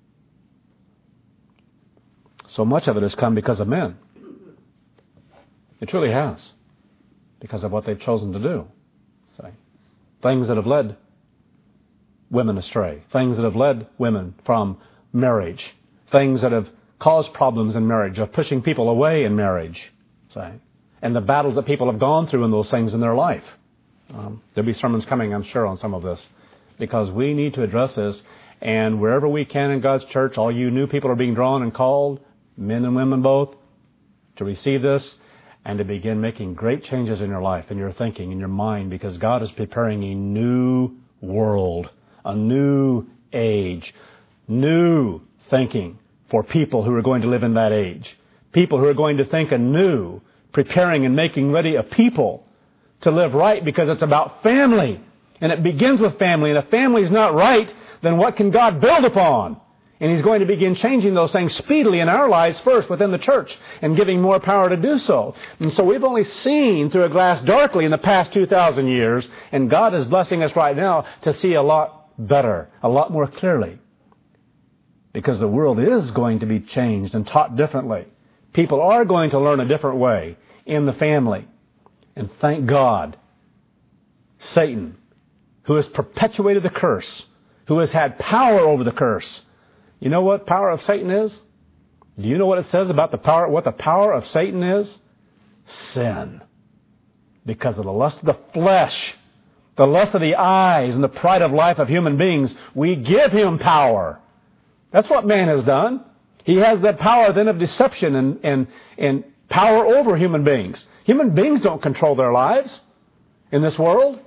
so much of it has come because of men. It truly has. Because of what they've chosen to do. See? Things that have led women astray. Things that have led women from marriage. Things that have caused problems in marriage, of pushing people away in marriage. See? And the battles that people have gone through in those things in their life. There'll be sermons coming, I'm sure, on some of this. Because we need to address this. And wherever we can in God's church, all you new people are being drawn and called, men and women both, to receive this and to begin making great changes in your life, in your thinking, in your mind, because God is preparing a new world, a new age, new thinking for people who are going to live in that age. People who are going to think anew, preparing and making ready a people to live right, because it's about family. And it begins with family. And if family is not right, then what can God build upon? And He's going to begin changing those things speedily in our lives first within the church and giving more power to do so. And so we've only seen through a glass darkly in the past 2,000 years, and God is blessing us right now to see a lot better, a lot more clearly. Because the world is going to be changed and taught differently. People are going to learn a different way in the family. And thank God, Satan, who has perpetuated the curse, who has had power over the curse. You know what power of Satan is? Do you know what it says about what the power of Satan is? Sin. Because of the lust of the flesh, the lust of the eyes, and the pride of life of human beings, we give him power. That's what man has done. He has that power then of deception and power over human beings. Human beings don't control their lives in this world.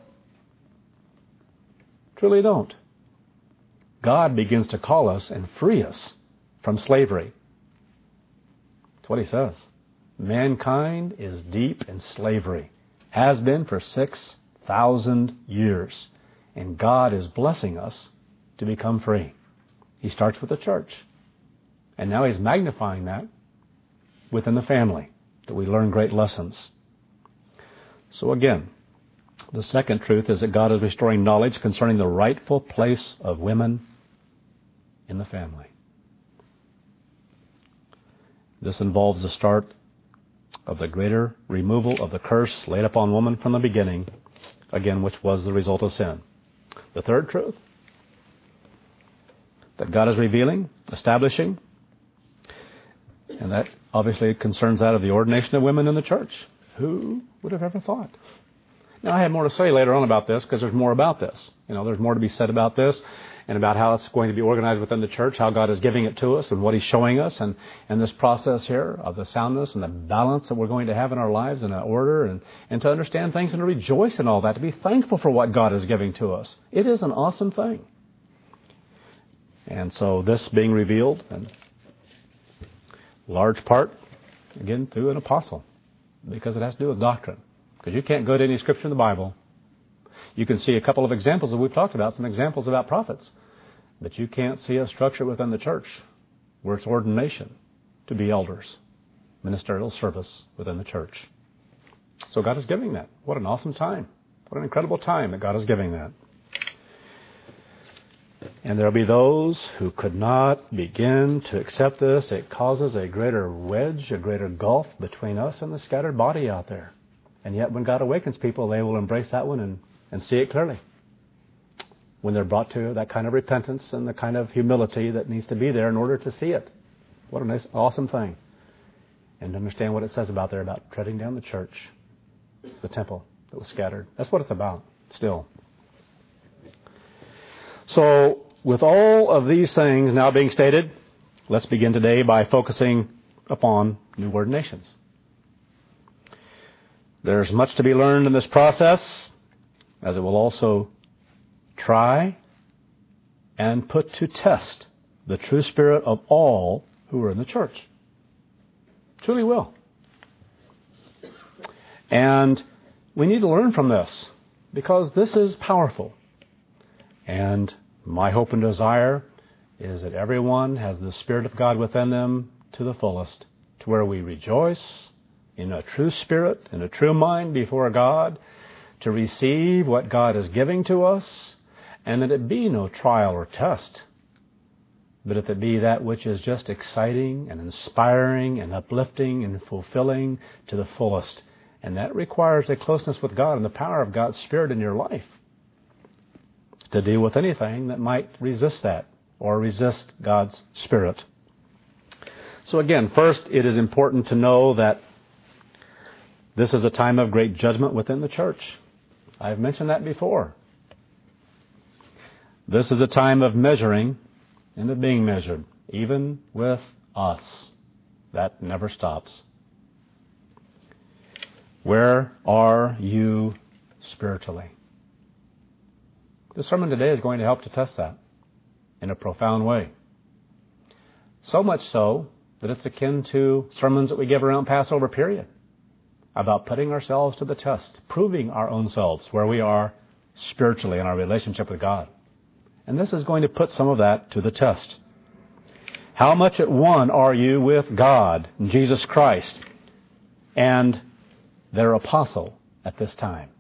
Truly don't. God begins to call us and free us from slavery. That's what He says. Mankind is deep in slavery. Has been for 6,000 years. And God is blessing us to become free. He starts with the church. And now He's magnifying that within the family, that we learn great lessons. So again, the second truth is that God is restoring knowledge concerning the rightful place of women in the family. This involves the start of the greater removal of the curse laid upon woman from the beginning, again, which was the result of sin. The third truth that God is revealing, establishing, and that obviously concerns that of the ordination of women in the church. Who would have ever thought? Now, I have more to say later on about this, because there's more about this. There's more to be said about this and about how it's going to be organized within the church, how God is giving it to us and what He's showing us, and this process here of the soundness and the balance that we're going to have in our lives and the order, and to understand things and to rejoice in all that, to be thankful for what God is giving to us. It is an awesome thing. And so this being revealed, in large part, again, through an apostle, because it has to do with doctrine. Because you can't go to any scripture in the Bible. You can see a couple of examples that we've talked about, some examples about prophets. But you can't see a structure within the church where it's ordination to be elders, ministerial service within the church. So God is giving that. What an awesome time. What an incredible time that God is giving that. And there will be those who could not begin to accept this. It causes a greater wedge, a greater gulf between us and the scattered body out there. And yet when God awakens people, they will embrace that one and see it clearly. When they're brought to that kind of repentance and the kind of humility that needs to be there in order to see it. What a nice, awesome thing. And to understand what it says about there, about treading down the church, the temple that was scattered. That's what it's about, still. So, with all of these things now being stated, let's begin today by focusing upon new ordinations. There's much to be learned in this process, as it will also try and put to test the true spirit of all who are in the church. Truly will. And we need to learn from this, because this is powerful. And My hope and desire is that everyone has the Spirit of God within them to the fullest, to where we rejoice in a true spirit, in a true mind before God, to receive what God is giving to us, and that it be no trial or test, but if it be that which is just exciting and inspiring and uplifting and fulfilling to the fullest. And that requires a closeness with God and the power of God's Spirit in your life to deal with anything that might resist that or resist God's Spirit. So again, first, it is important to know that this is a time of great judgment within the church. I've mentioned that before. This is a time of measuring and of being measured, even with us. That never stops. Where are you spiritually? The sermon today is going to help to test that in a profound way. So much so that it's akin to sermons that we give around Passover period about putting ourselves to the test, proving our own selves where we are spiritually in our relationship with God. And this is going to put some of that to the test. How much at one are you with God, Jesus Christ, and their apostle at this time?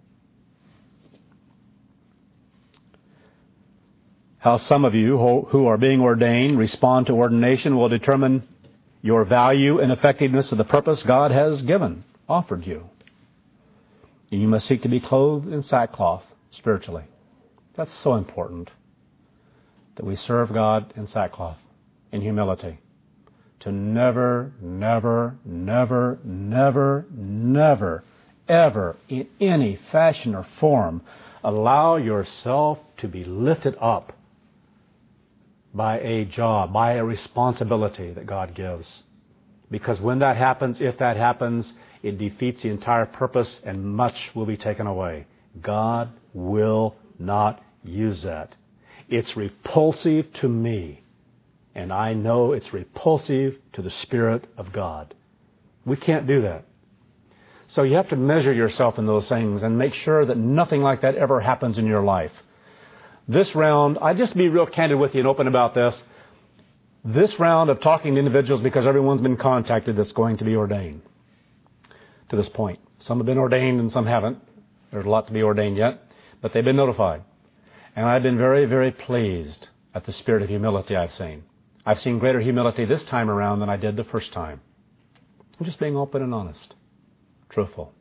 How some of you who are being ordained respond to ordination will determine your value and effectiveness to the purpose God has offered you. And you must seek to be clothed in sackcloth spiritually. That's so important, that we serve God in sackcloth, in humility. To never, never, never, never, never, ever, in any fashion or form, allow yourself to be lifted up by a job, by a responsibility that God gives. Because when that happens, if that happens, it defeats the entire purpose and much will be taken away. God will not use that. It's repulsive to me, and I know it's repulsive to the Spirit of God. We can't do that. So you have to measure yourself in those things and make sure that nothing like that ever happens in your life. This round, I just be real candid with you and open about this. This round of talking to individuals, because everyone's been contacted that's going to be ordained to this point. Some have been ordained and some haven't. There's a lot to be ordained yet, but they've been notified. And I've been very, very pleased at the spirit of humility I've seen. I've seen greater humility this time around than I did the first time. I'm just being open and honest, truthful.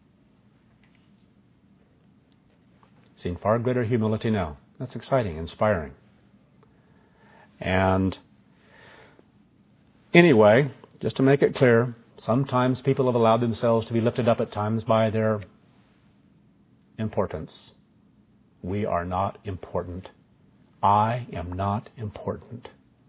Seen far greater humility now. That's exciting, inspiring. And anyway, just to make it clear, sometimes people have allowed themselves to be lifted up at times by their importance. We are not important. I am not important.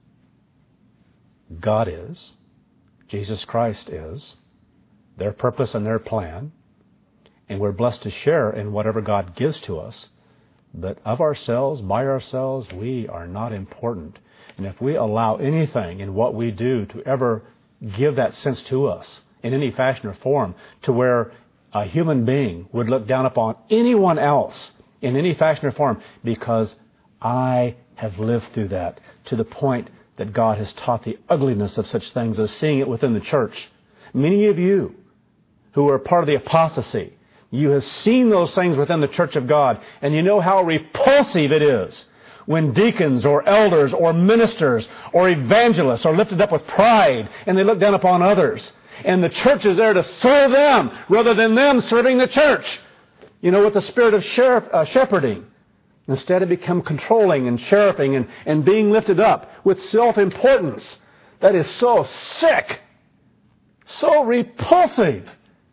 God is. Jesus Christ is. Their purpose and their plan. And we're blessed to share in whatever God gives to us. But of ourselves, by ourselves, we are not important. And if we allow anything in what we do to ever give that sense to us in any fashion or form, to where a human being would look down upon anyone else in any fashion or form, because I have lived through that to the point that God has taught the ugliness of such things as seeing it within the church. Many of you who are part of the apostasy, you have seen those things within the church of God, and you know how repulsive it is when deacons or elders or ministers or evangelists are lifted up with pride and they look down upon others. And the church is there to serve them rather than them serving the church. You know, with the spirit of shepherding. Instead, it become controlling and sheriffing and being lifted up with self-importance. That is so sick, so repulsive.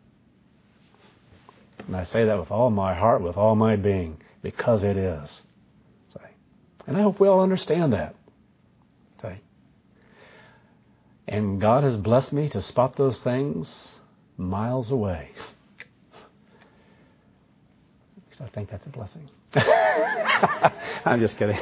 And I say that with all my heart, with all my being, because it is. And I hope we all understand that. And God has blessed me to spot those things miles away. So I think that's a blessing. I'm just kidding.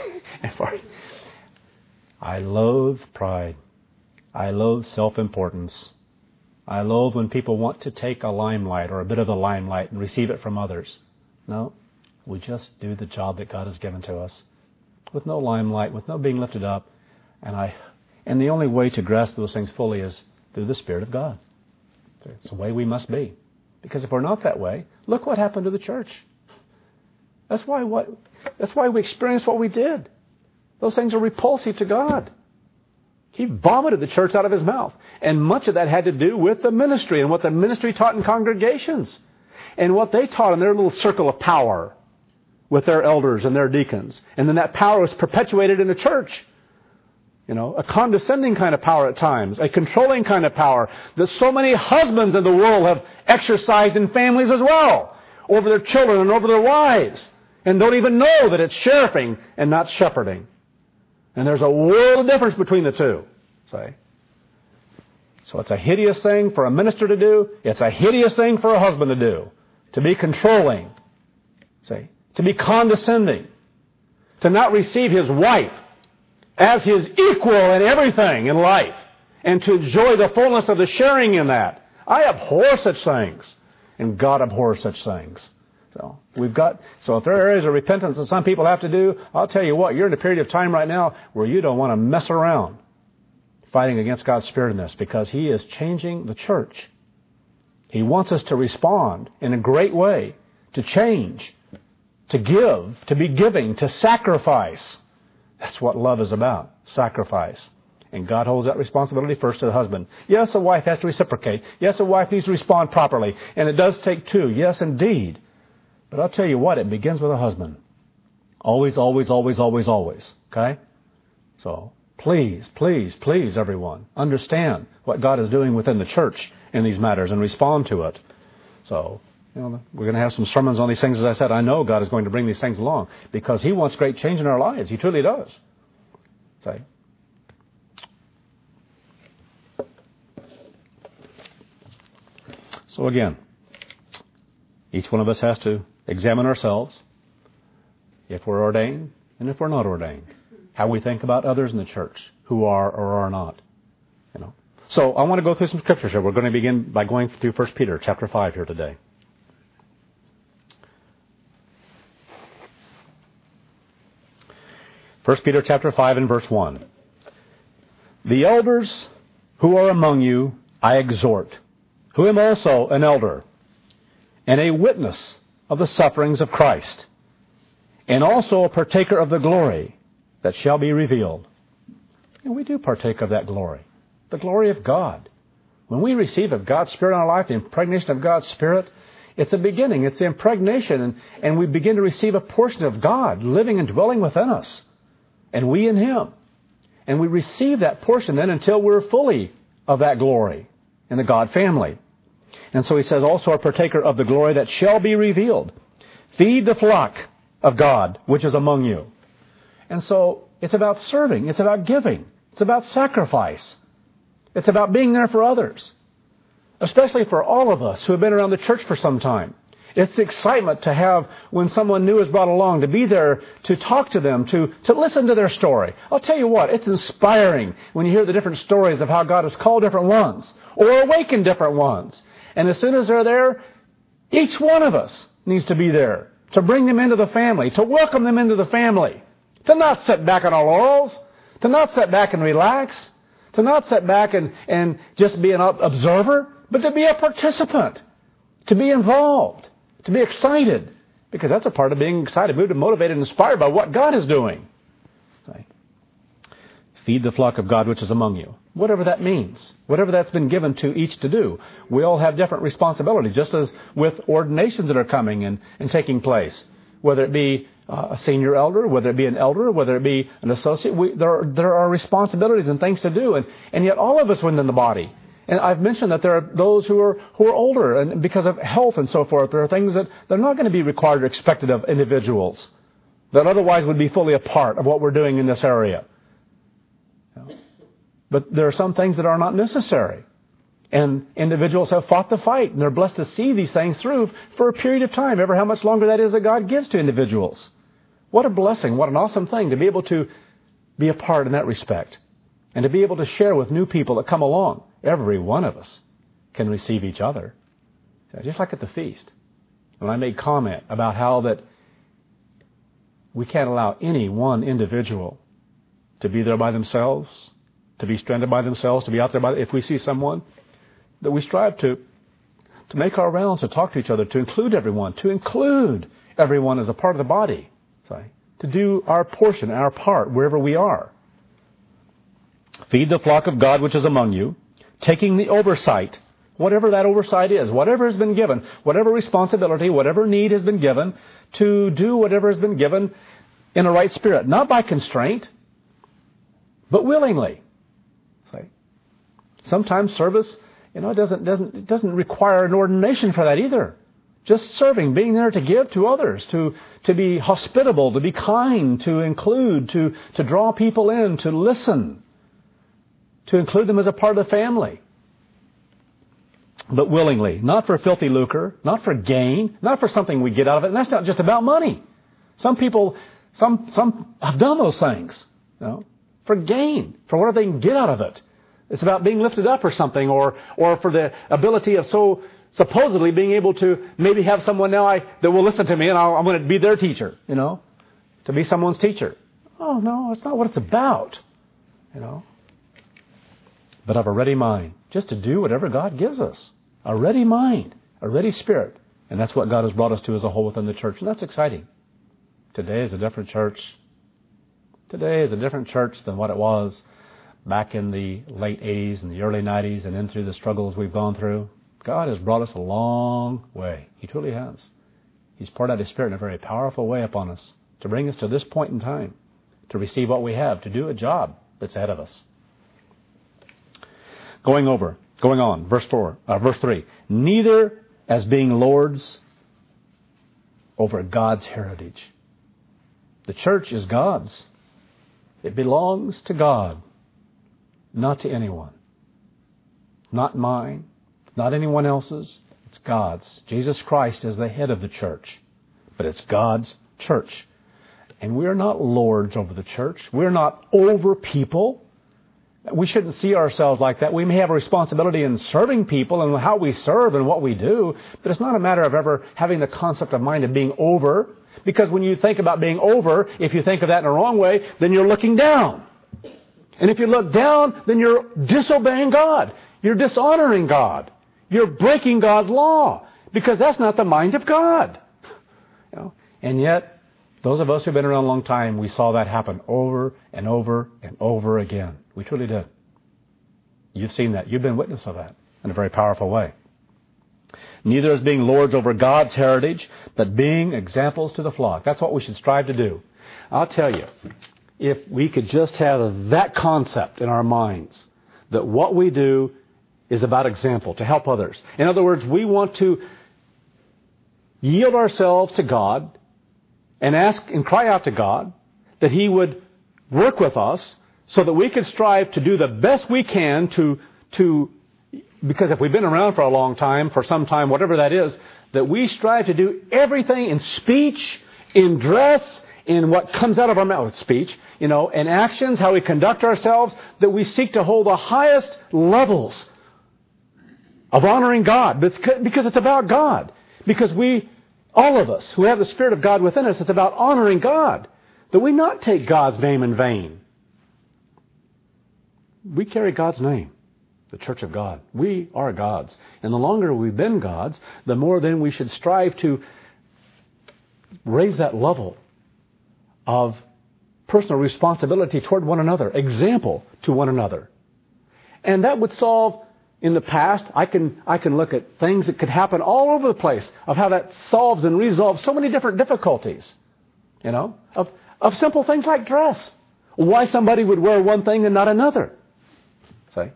I loathe pride. I loathe self-importance. I loathe when people want to take a limelight or a bit of the limelight and receive it from others. No, we just do the job that God has given to us. with no limelight, with no being lifted up. And the only way to grasp those things fully is through the Spirit of God. It's the way we must be. Because if we're not that way, look what happened to the church. That's why we experienced what we did. Those things are repulsive to God. He vomited the church out of His mouth. And much of that had to do with the ministry and what the ministry taught in congregations. And what they taught in their little circle of power with their elders and their deacons. And then that power was perpetuated in the church. A condescending kind of power at times, a controlling kind of power that so many husbands in the world have exercised in families as well, over their children and over their wives, and don't even know that it's sheriffing and not shepherding. And there's a world of difference between the two. So it's a hideous thing for a minister to do. It's a hideous thing for a husband to do. To be controlling. To be condescending. To not receive his wife as his equal in everything in life, and to enjoy the fullness of the sharing in that. I abhor such things, and God abhors such things. So if there are areas of repentance that some people have to do, I'll tell you what, you're in a period of time right now where you don't want to mess around fighting against God's Spirit in this, because He is changing the church. He wants us to respond in a great way, to change, to give, to be giving, to sacrifice. That's what love is about, sacrifice. And God holds that responsibility first to the husband. Yes, a wife has to reciprocate. Yes, a wife needs to respond properly. And it does take two. Yes, indeed. But I'll tell you what, it begins with a husband. Always, always, always, always, always. Okay? So, please, please, please, everyone, understand what God is doing within the church in these matters and respond to it. So, we're going to have some sermons on these things. As I said, I know God is going to bring these things along because He wants great change in our lives. He truly does. So again, each one of us has to examine ourselves, if we're ordained and if we're not ordained. How we think about others in the church who are or are not. So I want to go through some scriptures here. We're going to begin by going through 1 Peter chapter 5 here today. 1 Peter chapter 5 and verse 1. The elders who are among you I exhort, who am also an elder, and a witness of the sufferings of Christ, and also a partaker of the glory that shall be revealed. And we do partake of that glory, the glory of God. When we receive of God's Spirit in our life, the impregnation of God's Spirit, it's a beginning, it's the impregnation, and we begin to receive a portion of God living and dwelling within us, and we in Him. And we receive that portion then until we're fully of that glory in the God family. And so he says, also a partaker of the glory that shall be revealed. Feed the flock of God, which is among you. And so it's about serving. It's about giving. It's about sacrifice. It's about being there for others. Especially for all of us who have been around the church for some time. It's excitement to have when someone new is brought along, to be there, to talk to them, to listen to their story. I'll tell you what, it's inspiring when you hear the different stories of how God has called different ones or awakened different ones. And as soon as they're there, each one of us needs to be there to bring them into the family, to welcome them into the family, to not sit back on our laurels, to not sit back and relax, to not sit back and just be an observer, but to be a participant, to be involved, to be excited, because that's a part of being excited, moved and motivated and inspired by what God is doing. Feed the flock of God which is among you. Whatever that means, whatever that's been given to each to do. We all have different responsibilities, just as with ordinations that are coming and taking place. Whether it be a senior elder, whether it be an elder, whether it be an associate, there are responsibilities and things to do. And yet all of us within the body. And I've mentioned that there are those who are older, and because of health and so forth, there are things that they're not going to be required or expected of individuals that otherwise would be fully a part of what we're doing in this area. But there are some things that are not necessary. And individuals have fought the fight, and they're blessed to see these things through for a period of time, ever how much longer that is that God gives to individuals. What a blessing, what an awesome thing to be able to be a part in that respect. And to be able to share with new people that come along. Every one of us can receive each other. Just like at the feast. When I made comment about how that We can't allow any one individual to be there by themselves, to be stranded by themselves, to be out there if we see someone, that we strive to make our rounds, to talk to each other, to include everyone as a part of the body, to do our portion, our part, wherever we are. Feed the flock of God which is among you, taking the oversight, whatever that oversight is, whatever has been given, whatever responsibility, whatever need has been given, to do whatever has been given in a right spirit, not by constraint, but willingly. Sometimes service, it doesn't require an ordination for that either. Just serving, being there to give to others, to be hospitable, to be kind, to include, to draw people in, to listen, to include them as a part of the family. But willingly, not for filthy lucre, not for gain, not for something we get out of it. And that's not just about money. Some people, some have done those things, for gain, for whatever they can get out of it. It's about being lifted up or something, or for the ability of supposedly being able to maybe have someone now that will listen to me, and I'm going to be their teacher, to be someone's teacher. Oh, no, that's not what it's about, But of a ready mind, just to do whatever God gives us. A ready mind, a ready spirit. And that's what God has brought us to as a whole within the church. And that's exciting. Today is a different church. Today is a different church than what it was back in the late 80s and the early 90s and into the struggles we've gone through. God has brought us a long way. He truly has. He's poured out His Spirit in a very powerful way upon us to bring us to this point in time, to receive what we have, to do a job that's ahead of us. Going on, verse 3. Neither as being lords over God's heritage. The church is God's. It belongs to God, not to anyone. Not mine, not anyone else's. It's God's. Jesus Christ is the head of the church, but it's God's church. And we are not lords over the church. We're not over people. We shouldn't see ourselves like that. We may have a responsibility in serving people and how we serve and what we do, but it's not a matter of ever having the concept of mind of being over. Because when you think about being over, if you think of that in a wrong way, then you're looking down. And if you look down, then you're disobeying God. You're dishonoring God. You're breaking God's law. Because that's not the mind of God. And yet, those of us who've been around a long time, we saw that happen over and over and over again. We truly did. You've seen that. You've been witness of that in a very powerful way. Neither as being lords over God's heritage, but being examples to the flock. That's what we should strive to do. I'll tell you, if we could just have that concept in our minds, that what we do is about example, to help others. In other words, we want to yield ourselves to God and ask and cry out to God that He would work with us so that we could strive to do the best we can to because if we've been around for a long time, for some time, whatever that is, that we strive to do everything in speech, in dress, in what comes out of our mouth, speech, in actions, how we conduct ourselves, that we seek to hold the highest levels of honoring God. Because it's about God. Because all of us who have the Spirit of God within us, it's about honoring God. That we not take God's name in vain. We carry God's name. The church of God. We are God's. And the longer we've been God's, the more then we should strive to raise that level of personal responsibility toward one another, example to one another. And that would solve, in the past, I can look at things that could happen all over the place of how that solves and resolves so many different difficulties, of simple things like dress. Why somebody would wear one thing and not another. Say.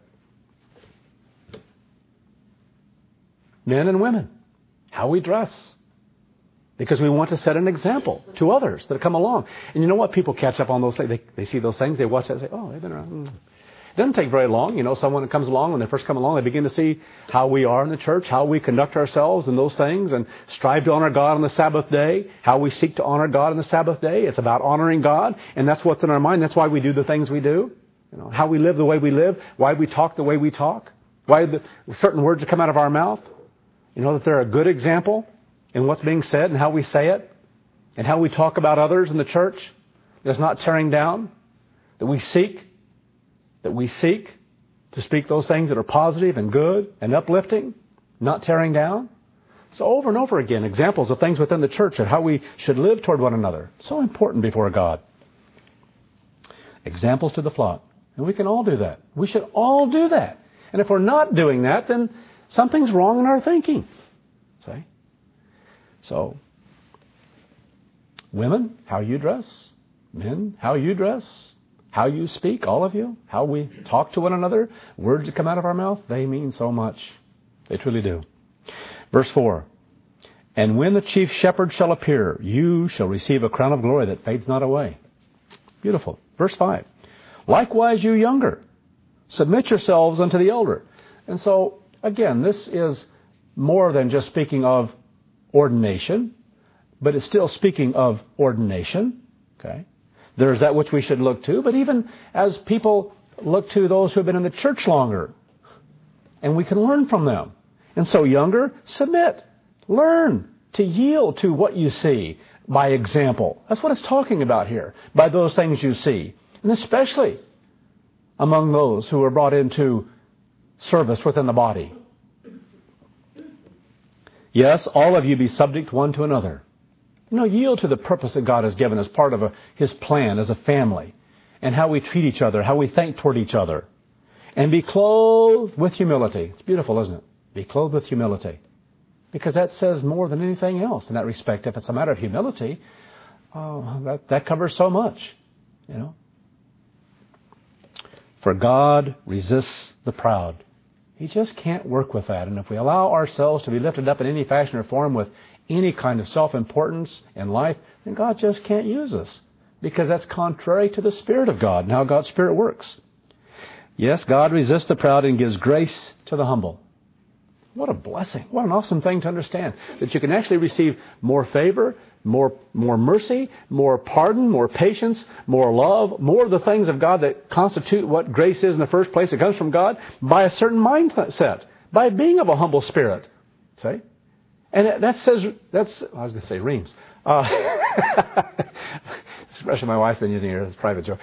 Men and women, how we dress. Because we want to set an example to others that come along. And you know what? People catch up on those things. They see those things, they watch that and say, oh, they've been around. It doesn't take very long. Someone that comes along, when they first come along, they begin to see how we are in the church, how we conduct ourselves in those things, and strive to honor God on the Sabbath day, how we seek to honor God on the Sabbath day. It's about honoring God, and that's what's in our mind. That's why we do the things we do. How we live the way we live, why we talk the way we talk, why the certain words that come out of our mouth. That they're a good example in what's being said and how we say it. and how we talk about others in the church, that's not tearing down, that we seek to speak those things that are positive and good and uplifting, not tearing down. So over and over again, examples of things within the church of how we should live toward one another. So important before God. Examples to the flock. And we can all do that. We should all do that. And if we're not doing that, then something's wrong in our thinking. See? So, women, how you dress. Men, how you dress. How you speak, all of you. How we talk to one another. Words that come out of our mouth, they mean so much. They truly do. Verse 4. And when the chief shepherd shall appear, you shall receive a crown of glory that fades not away. Beautiful. Verse 5. Likewise, you younger, submit yourselves unto the elder. And so, again, this is more than just speaking of ordination, but it's still speaking of ordination. Okay. There's that which we should look to, but even as people look to those who have been in the church longer, and we can learn from them. And so, younger, submit. Learn to yield to what you see by example. That's what it's talking about here, by those things you see. And especially among those who are brought into service within the body. Yes, all of you be subject one to another. Yield to the purpose that God has given as part of His plan as a family, and how we treat each other, how we think toward each other. And be clothed with humility. It's beautiful, isn't it? Be clothed with humility. Because that says more than anything else in that respect. If it's a matter of humility, that covers so much. For God resists the proud. He just can't work with that. And if we allow ourselves to be lifted up in any fashion or form with any kind of self-importance in life, then God just can't use us. Because that's contrary to the Spirit of God and how God's Spirit works. Yes, God resists the proud and gives grace to the humble. What a blessing. What an awesome thing to understand. That you can actually receive more favor, more mercy, more pardon, more patience, more love, more of the things of God that constitute what grace is in the first place. It comes from God by a certain mindset, by being of a humble spirit. See? And that says, I was going to say reams. Expression my wife's been using here as a private joke.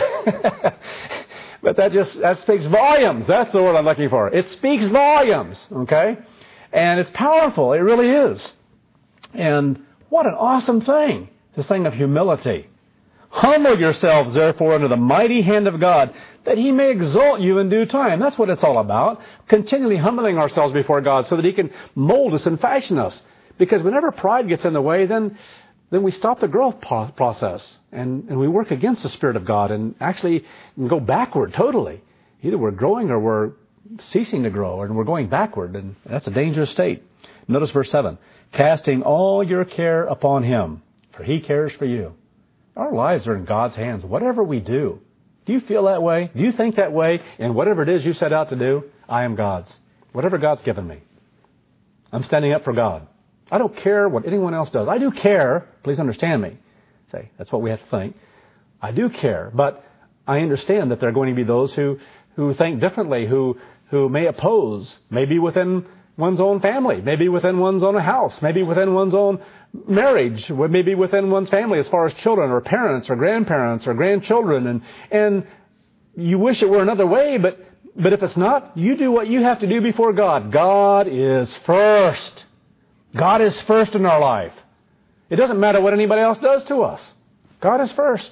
But that speaks volumes. That's the word I'm looking for. It speaks volumes, okay? And it's powerful. It really is. And what an awesome thing, this thing of humility. Humble yourselves, therefore, under the mighty hand of God, that He may exalt you in due time. That's what it's all about. Continually humbling ourselves before God so that He can mold us and fashion us. Because whenever pride gets in the way, then we stop the growth process. And we work against the Spirit of God and actually go backward totally. Either we're growing or we're ceasing to grow and we're going backward. And that's a dangerous state. Notice verse 7. Casting all your care upon Him, for He cares for you. Our lives are in God's hands. Whatever we do. Do you feel that way? Do you think that way? And whatever it is you set out to do, I am God's. Whatever God's given me. I'm standing up for God. I don't care what anyone else does. I do care. Please understand me. Say, that's what we have to think. I do care, but I understand that there are going to be those who think differently, who may oppose, maybe within one's own family, maybe within one's own house, maybe within one's own marriage, maybe within one's family as far as children or parents or grandparents or grandchildren. And you wish it were another way, but if it's not, you do what you have to do before God. God is first. God is first in our life. It doesn't matter what anybody else does to us. God is first.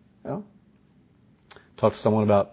Talk to someone about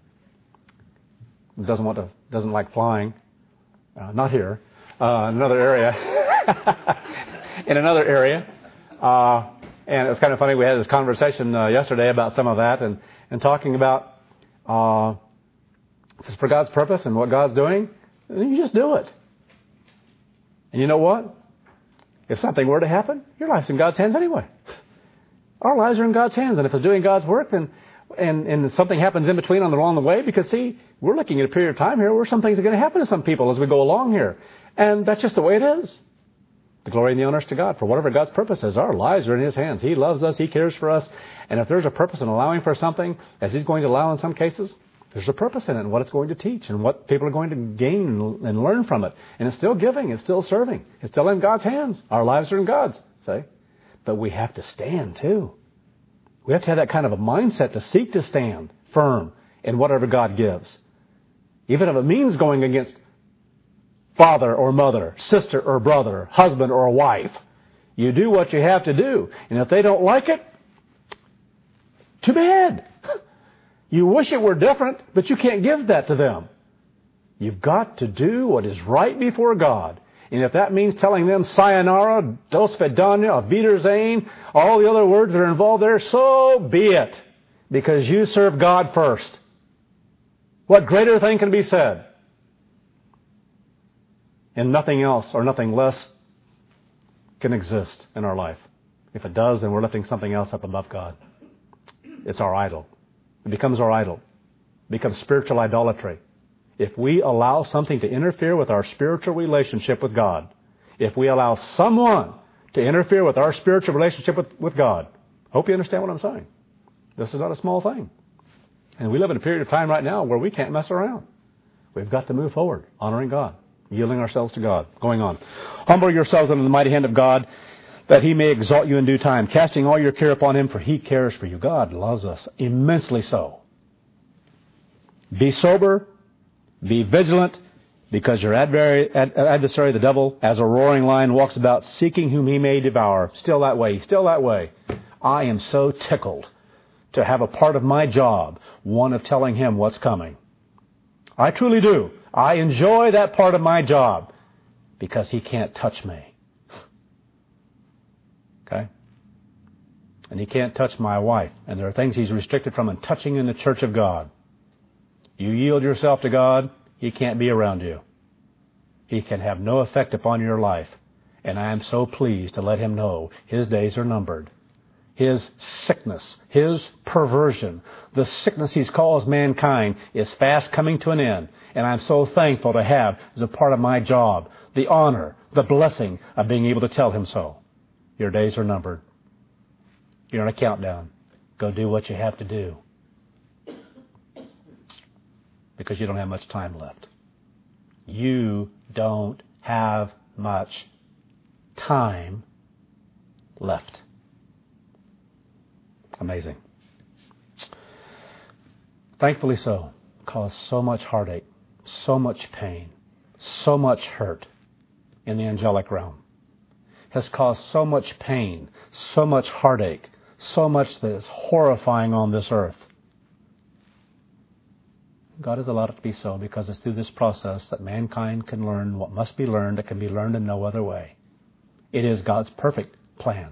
doesn't like flying. Not here. In another area. In another area. And it's kind of funny. We had this conversation yesterday about some of that and talking about if it's for God's purpose and what God's doing, then you just do it. And you know what? If something were to happen, your life's in God's hands anyway. Our lives are in God's hands. And if it's doing God's work, then and something happens in between along the way, because see, we're looking at a period of time here where some things are going to happen to some people as we go along here. And that's just the way it is. The glory and the honor is to God. For whatever God's purpose is, our lives are in His hands. He loves us. He cares for us. And if there's a purpose in allowing for something, as He's going to allow in some cases, there's a purpose in it and what it's going to teach and what people are going to gain and learn from it. And it's still giving. It's still serving. It's still in God's hands. Our lives are in God's. See? But we have to stand too. We have to have that kind of a mindset to seek to stand firm in whatever God gives. Even if it means going against father or mother, sister or brother, husband or wife. You do what you have to do. And if they don't like it, too bad. You wish it were different, but you can't give that to them. You've got to do what is right before God. And if that means telling them sayonara, dos vidania, auf Wiedersehen, all the other words that are involved there, so be it. Because you serve God first. What greater thing can be said? And nothing else or nothing less can exist in our life. If it does, then we're lifting something else up above God. It's our idol. It becomes our idol. It becomes spiritual idolatry. If we allow something to interfere with our spiritual relationship with God, if we allow someone to interfere with our spiritual relationship with God, hope you understand what I'm saying. This is not a small thing. And we live in a period of time right now where we can't mess around. We've got to move forward, honoring God, yielding ourselves to God. Going on. Humble yourselves under the mighty hand of God, that He may exalt you in due time, casting all your care upon Him, for He cares for you. God loves us immensely so. Be sober, be vigilant, because your adversary, the devil, as a roaring lion, walks about seeking whom he may devour. Still that way, still that way. I am so tickled to have a part of my job, one of telling him what's coming. I truly do. I enjoy that part of my job because he can't touch me. Okay? And he can't touch my wife. And there are things he's restricted from touching in the church of God. You yield yourself to God, He can't be around you. He can have no effect upon your life. And I am so pleased to let Him know His days are numbered. His sickness, His perversion, the sickness He's caused mankind is fast coming to an end. And I'm so thankful to have, as a part of my job, the honor, the blessing of being able to tell Him so. Your days are numbered. You're on a countdown. Go do what you have to do. Because you don't have much time left. You don't have much time left. Amazing. Thankfully so. Caused so much heartache, so much pain, so much hurt in the angelic realm. Has caused so much pain, so much heartache, so much that is horrifying on this earth. God has allowed it to be so because it's through this process that mankind can learn what must be learned that can be learned in no other way. It is God's perfect plan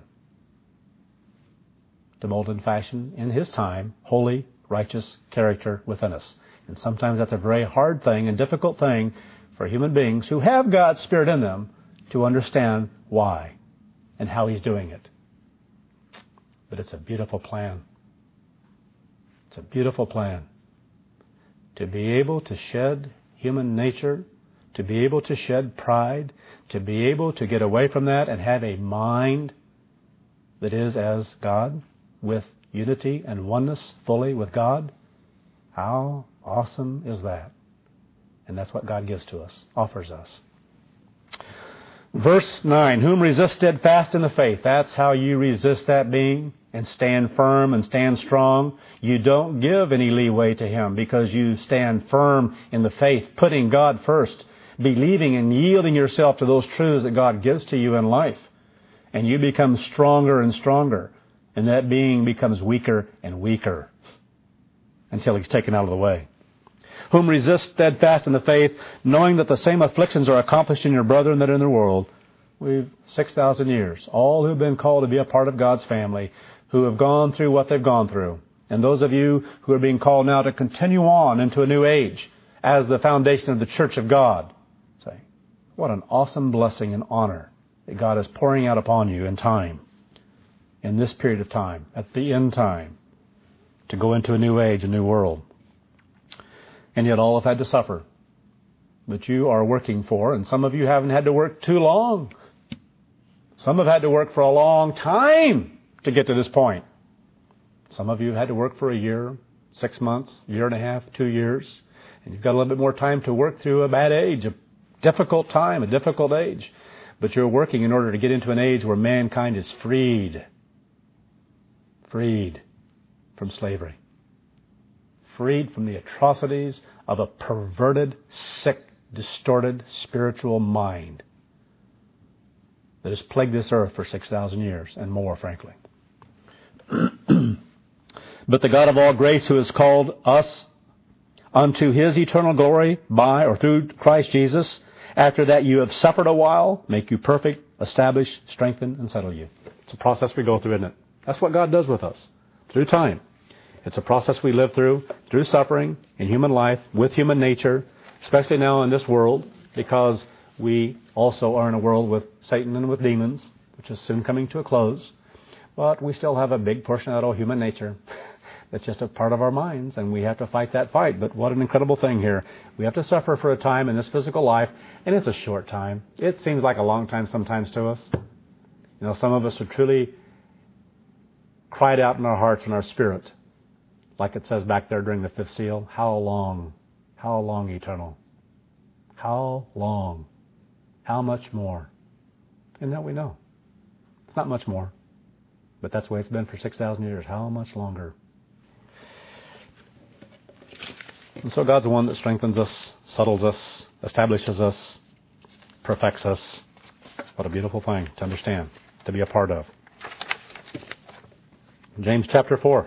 to mold and fashion in His time holy, righteous character within us. And sometimes that's a very hard thing and difficult thing for human beings who have God's Spirit in them to understand why and how He's doing it. But it's a beautiful plan. It's a beautiful plan. To be able to shed human nature, to be able to shed pride, to be able to get away from that and have a mind that is as God, with unity and oneness fully with God. How awesome is that? And that's what God gives to us, offers us. Verse 9, whom resist steadfast in the faith. That's how you resist that being and stand firm and stand strong. You don't give any leeway to him because you stand firm in the faith, putting God first, believing and yielding yourself to those truths that God gives to you in life. And you become stronger and stronger. And that being becomes weaker and weaker until he's taken out of the way. Whom resist steadfast in the faith, knowing that the same afflictions are accomplished in your brethren that are in the world. We've 6,000 years. All who've been called to be a part of God's family, who have gone through what they've gone through. And those of you who are being called now to continue on into a new age as the foundation of the church of God. Say, what an awesome blessing and honor that God is pouring out upon you in time. In this period of time, at the end time, to go into a new age, a new world. And yet all have had to suffer. But you are working for, and some of you haven't had to work too long. Some have had to work for a long time to get to this point. Some of you have had to work for a year, 6 months, a year and a half, 2 years. And you've got a little bit more time to work through a bad age, a difficult time, a difficult age. but you're working in order to get into an age where mankind is freed from slavery, freed from the atrocities of a perverted, sick, distorted spiritual mind that has plagued this earth for 6,000 years and more, frankly. But the God of all grace, who has called us unto His eternal glory by or through Christ Jesus, after that you have suffered a while, make you perfect, establish, strengthen, and settle you. It's a process we go through, isn't it? That's what God does with us through time. It's a process we live through suffering in human life, with human nature, especially now in this world, because we also are in a world with Satan and with demons, which is soon coming to a close. But we still have a big portion of that old human nature that's just a part of our minds, and we have to fight that fight. But what an incredible thing here. We have to suffer for a time in this physical life, and it's a short time. It seems like a long time sometimes to us. You know, some of us are truly cried out in our hearts and our spirit, like it says back there during the fifth seal, how long? How long, eternal? How long? How much more? And that we know. It's not much more. But that's the way it's been for 6,000 years. How much longer? And so God's the one that strengthens us, settles us, establishes us, perfects us. What a beautiful thing to understand, to be a part of. James chapter 4.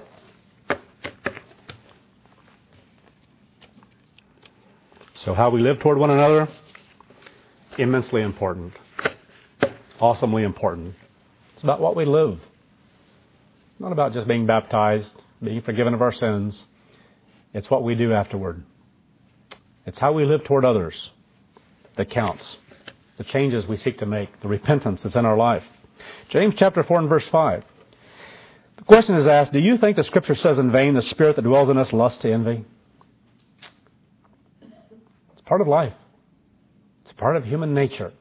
So how we live toward one another, immensely important. Awesomely important. It's about what we live. It's not about just being baptized, being forgiven of our sins. It's what we do afterward. It's how we live toward others that counts. The changes we seek to make, the repentance that's in our life. James chapter 4 and verse 5. The question is asked, do you think the Scripture says in vain, the spirit that dwells in us lusts to envy? It's part of life. It's part of human nature.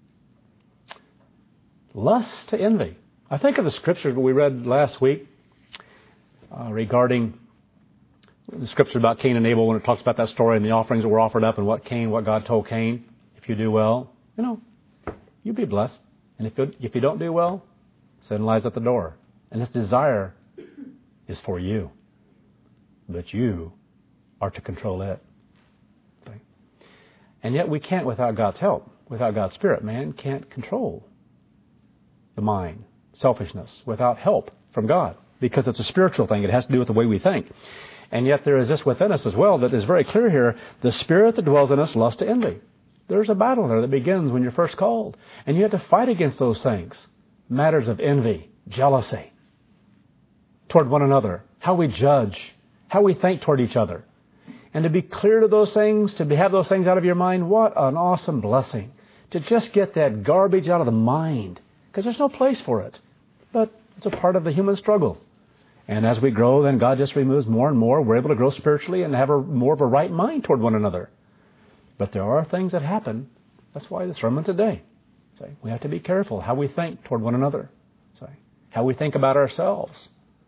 Lust to envy. I think of the Scripture that we read last week regarding the Scripture about Cain and Abel, when it talks about that story and the offerings that were offered up and what God told Cain, if you do well, you'll be blessed. And if you don't do well, sin lies at the door. And its desire is for you. But you are to control it. Okay? And yet we can't without God's help, without God's Spirit. Man can't control the mind, selfishness, without help from God. Because it's a spiritual thing. It has to do with the way we think. And yet there is this within us as well that is very clear here. The spirit that dwells in us lusts to envy. There's a battle there that begins when you're first called. And you have to fight against those things. Matters of envy, jealousy toward one another, how we judge, how we think toward each other. And to be clear to those things, to have those things out of your mind, what an awesome blessing. To just get that garbage out of the mind. Because there's no place for it. But it's a part of the human struggle. And as we grow, then God just removes more and more. We're able to grow spiritually and have more of a right mind toward one another. But there are things that happen. That's why the sermon today. We have to be careful how we think toward one another. How we think about ourselves.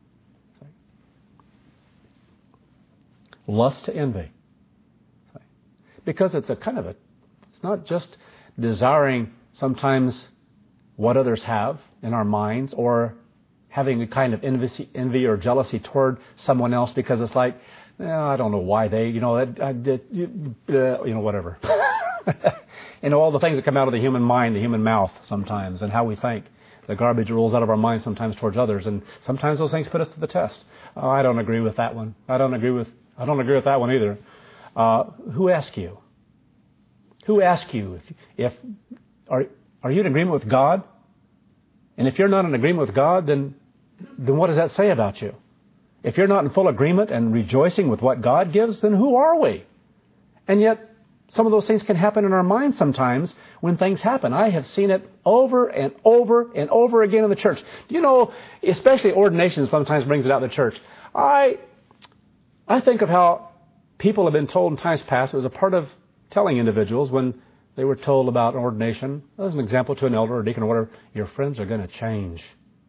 Lust to envy. Because it's it's not just desiring sometimes what others have in our minds or having a kind of envy or jealousy toward someone else because it's like, I don't know why they, whatever. All the things that come out of the human mind, the human mouth sometimes, and how we think. The garbage rolls out of our minds sometimes towards others, and sometimes those things put us to the test. Oh, I don't agree with that one. I don't agree with that one either. Who asked you? Who asked you if are you in agreement with God? And if you're not in agreement with God, then what does that say about you? If you're not in full agreement and rejoicing with what God gives, then who are we? And yet, some of those things can happen in our minds sometimes when things happen. I have seen it over and over and over again in the church. Especially ordination sometimes brings it out in the church. I think of how people have been told in times past, it was a part of telling individuals when they were told about ordination, as an example to an elder or deacon or whatever, your friends are going to change.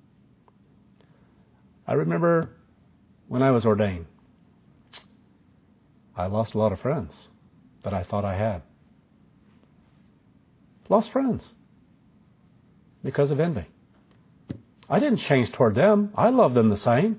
I remember when I was ordained, I lost a lot of friends that I thought I had. Lost friends. because of envy. I didn't change toward them. I love them the same.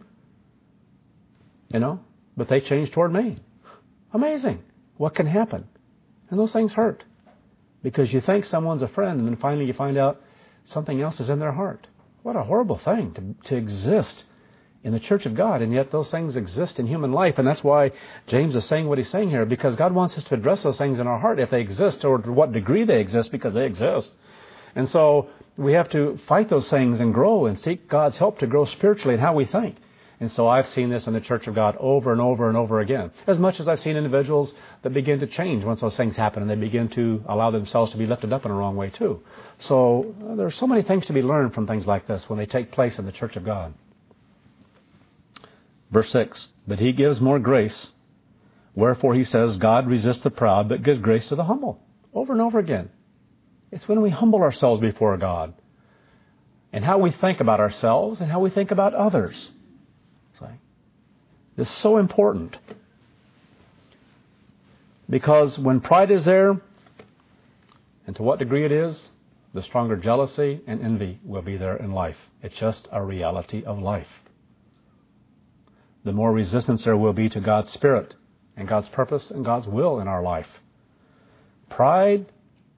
But they changed toward me. Amazing. What can happen? And those things hurt. Because you think someone's a friend, and then finally you find out something else is in their heart. What a horrible thing to exist in the church of God, and yet those things exist in human life. And that's why James is saying what he's saying here, because God wants us to address those things in our heart if they exist, or to what degree they exist, because they exist. And so we have to fight those things and grow and seek God's help to grow spiritually in how we think. And so I've seen this in the church of God over and over and over again, as much as I've seen individuals that begin to change once those things happen, and they begin to allow themselves to be lifted up in a wrong way too. So there's so many things to be learned from things like this when they take place in the church of God. Verse 6, but he gives more grace. Wherefore he says, God resists the proud, but gives grace to the humble. Over and over again. It's when we humble ourselves before God, and how we think about ourselves and how we think about others. This is so important. Because when pride is there, and to what degree it is, the stronger jealousy and envy will be there in life. It's just a reality of life. The more resistance there will be to God's Spirit and God's purpose and God's will in our life. Pride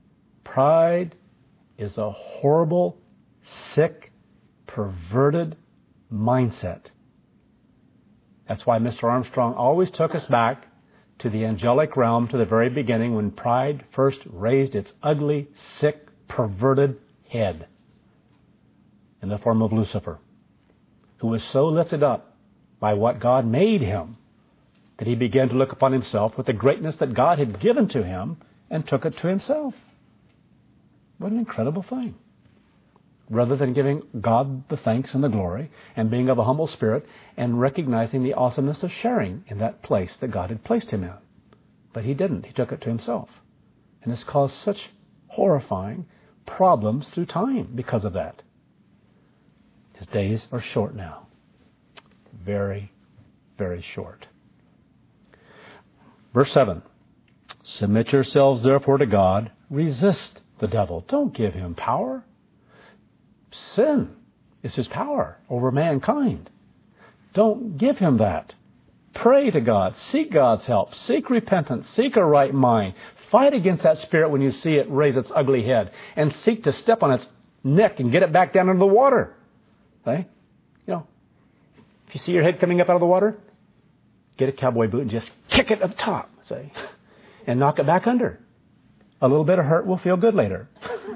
is a horrible, sick, perverted mindset. That's why Mr. Armstrong always took us back to the angelic realm, to the very beginning, when pride first raised its ugly, sick, perverted head in the form of Lucifer, who was so lifted up by what God made him that he began to look upon himself with the greatness that God had given to him and took it to himself. What an incredible thing. Rather than giving God the thanks and the glory and being of a humble spirit and recognizing the awesomeness of sharing in that place that God had placed him in. But he didn't. He took it to himself. And it's caused such horrifying problems through time because of that. His days are short now. Very, very short. Verse 7. Submit yourselves therefore to God. Resist the devil. Don't give him power. Sin is his power over mankind. Don't give him that. Pray to God. Seek God's help. Seek repentance. Seek a right mind. Fight against that spirit when you see it raise its ugly head, and seek to step on its neck and get it back down into the water. Okay? If you see your head coming up out of the water, get a cowboy boot and just kick it up top, say, and knock it back under. A little bit of hurt will feel good later.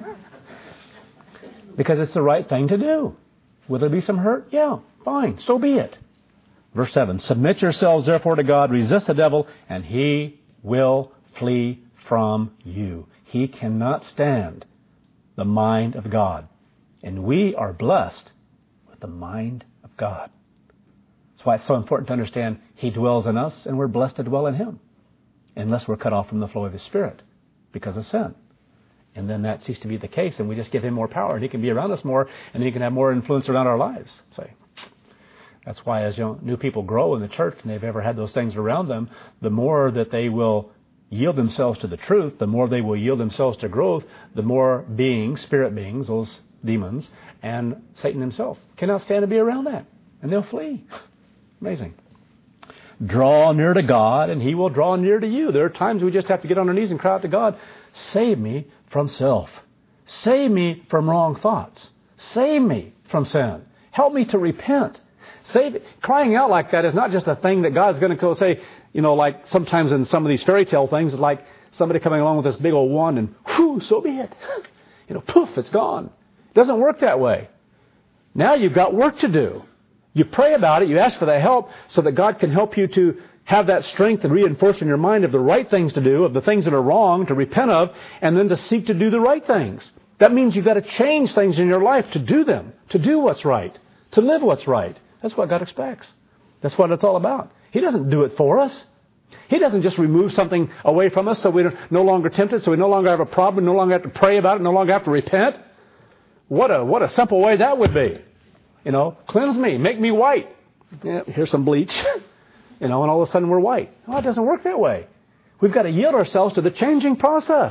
Because it's the right thing to do. Will there be some hurt? Yeah, fine. So be it. Verse 7. Submit yourselves therefore to God. Resist the devil, and he will flee from you. He cannot stand the mind of God. And we are blessed with the mind of God. That's why it's so important to understand he dwells in us, and we're blessed to dwell in him. Unless we're cut off from the flow of his Spirit because of sin. And then that ceases to be the case, and we just give him more power, and he can be around us more, and he can have more influence around our lives. That's why as new people grow in the church, and they've ever had those things around them, the more that they will yield themselves to the truth, the more they will yield themselves to growth, the more beings, spirit beings, those demons, and Satan himself cannot stand to be around that, and they'll flee. Amazing. Draw near to God, and he will draw near to you. There are times we just have to get on our knees and cry out to God, save me from self. Save me from wrong thoughts. Save me from sin. Help me to repent. Crying out like that is not just a thing that God's going to say, like sometimes in some of these fairy tale things, it's like somebody coming along with this big old wand and, whew, so be it. Poof, it's gone. It doesn't work that way. Now you've got work to do. You pray about it, you ask for that help so that God can help you to have that strength and reinforce in your mind of the right things to do, of the things that are wrong, to repent of, and then to seek to do the right things. That means you've got to change things in your life to do them, to do what's right, to live what's right. That's what God expects. That's what it's all about. He doesn't do it for us. He doesn't just remove something away from us so we're no longer tempted, so we no longer have a problem, no longer have to pray about it, no longer have to repent. What a simple way that would be. Cleanse me, make me white. Yeah, here's some bleach. And all of a sudden we're white. No, it doesn't work that way. We've got to yield ourselves to the changing process.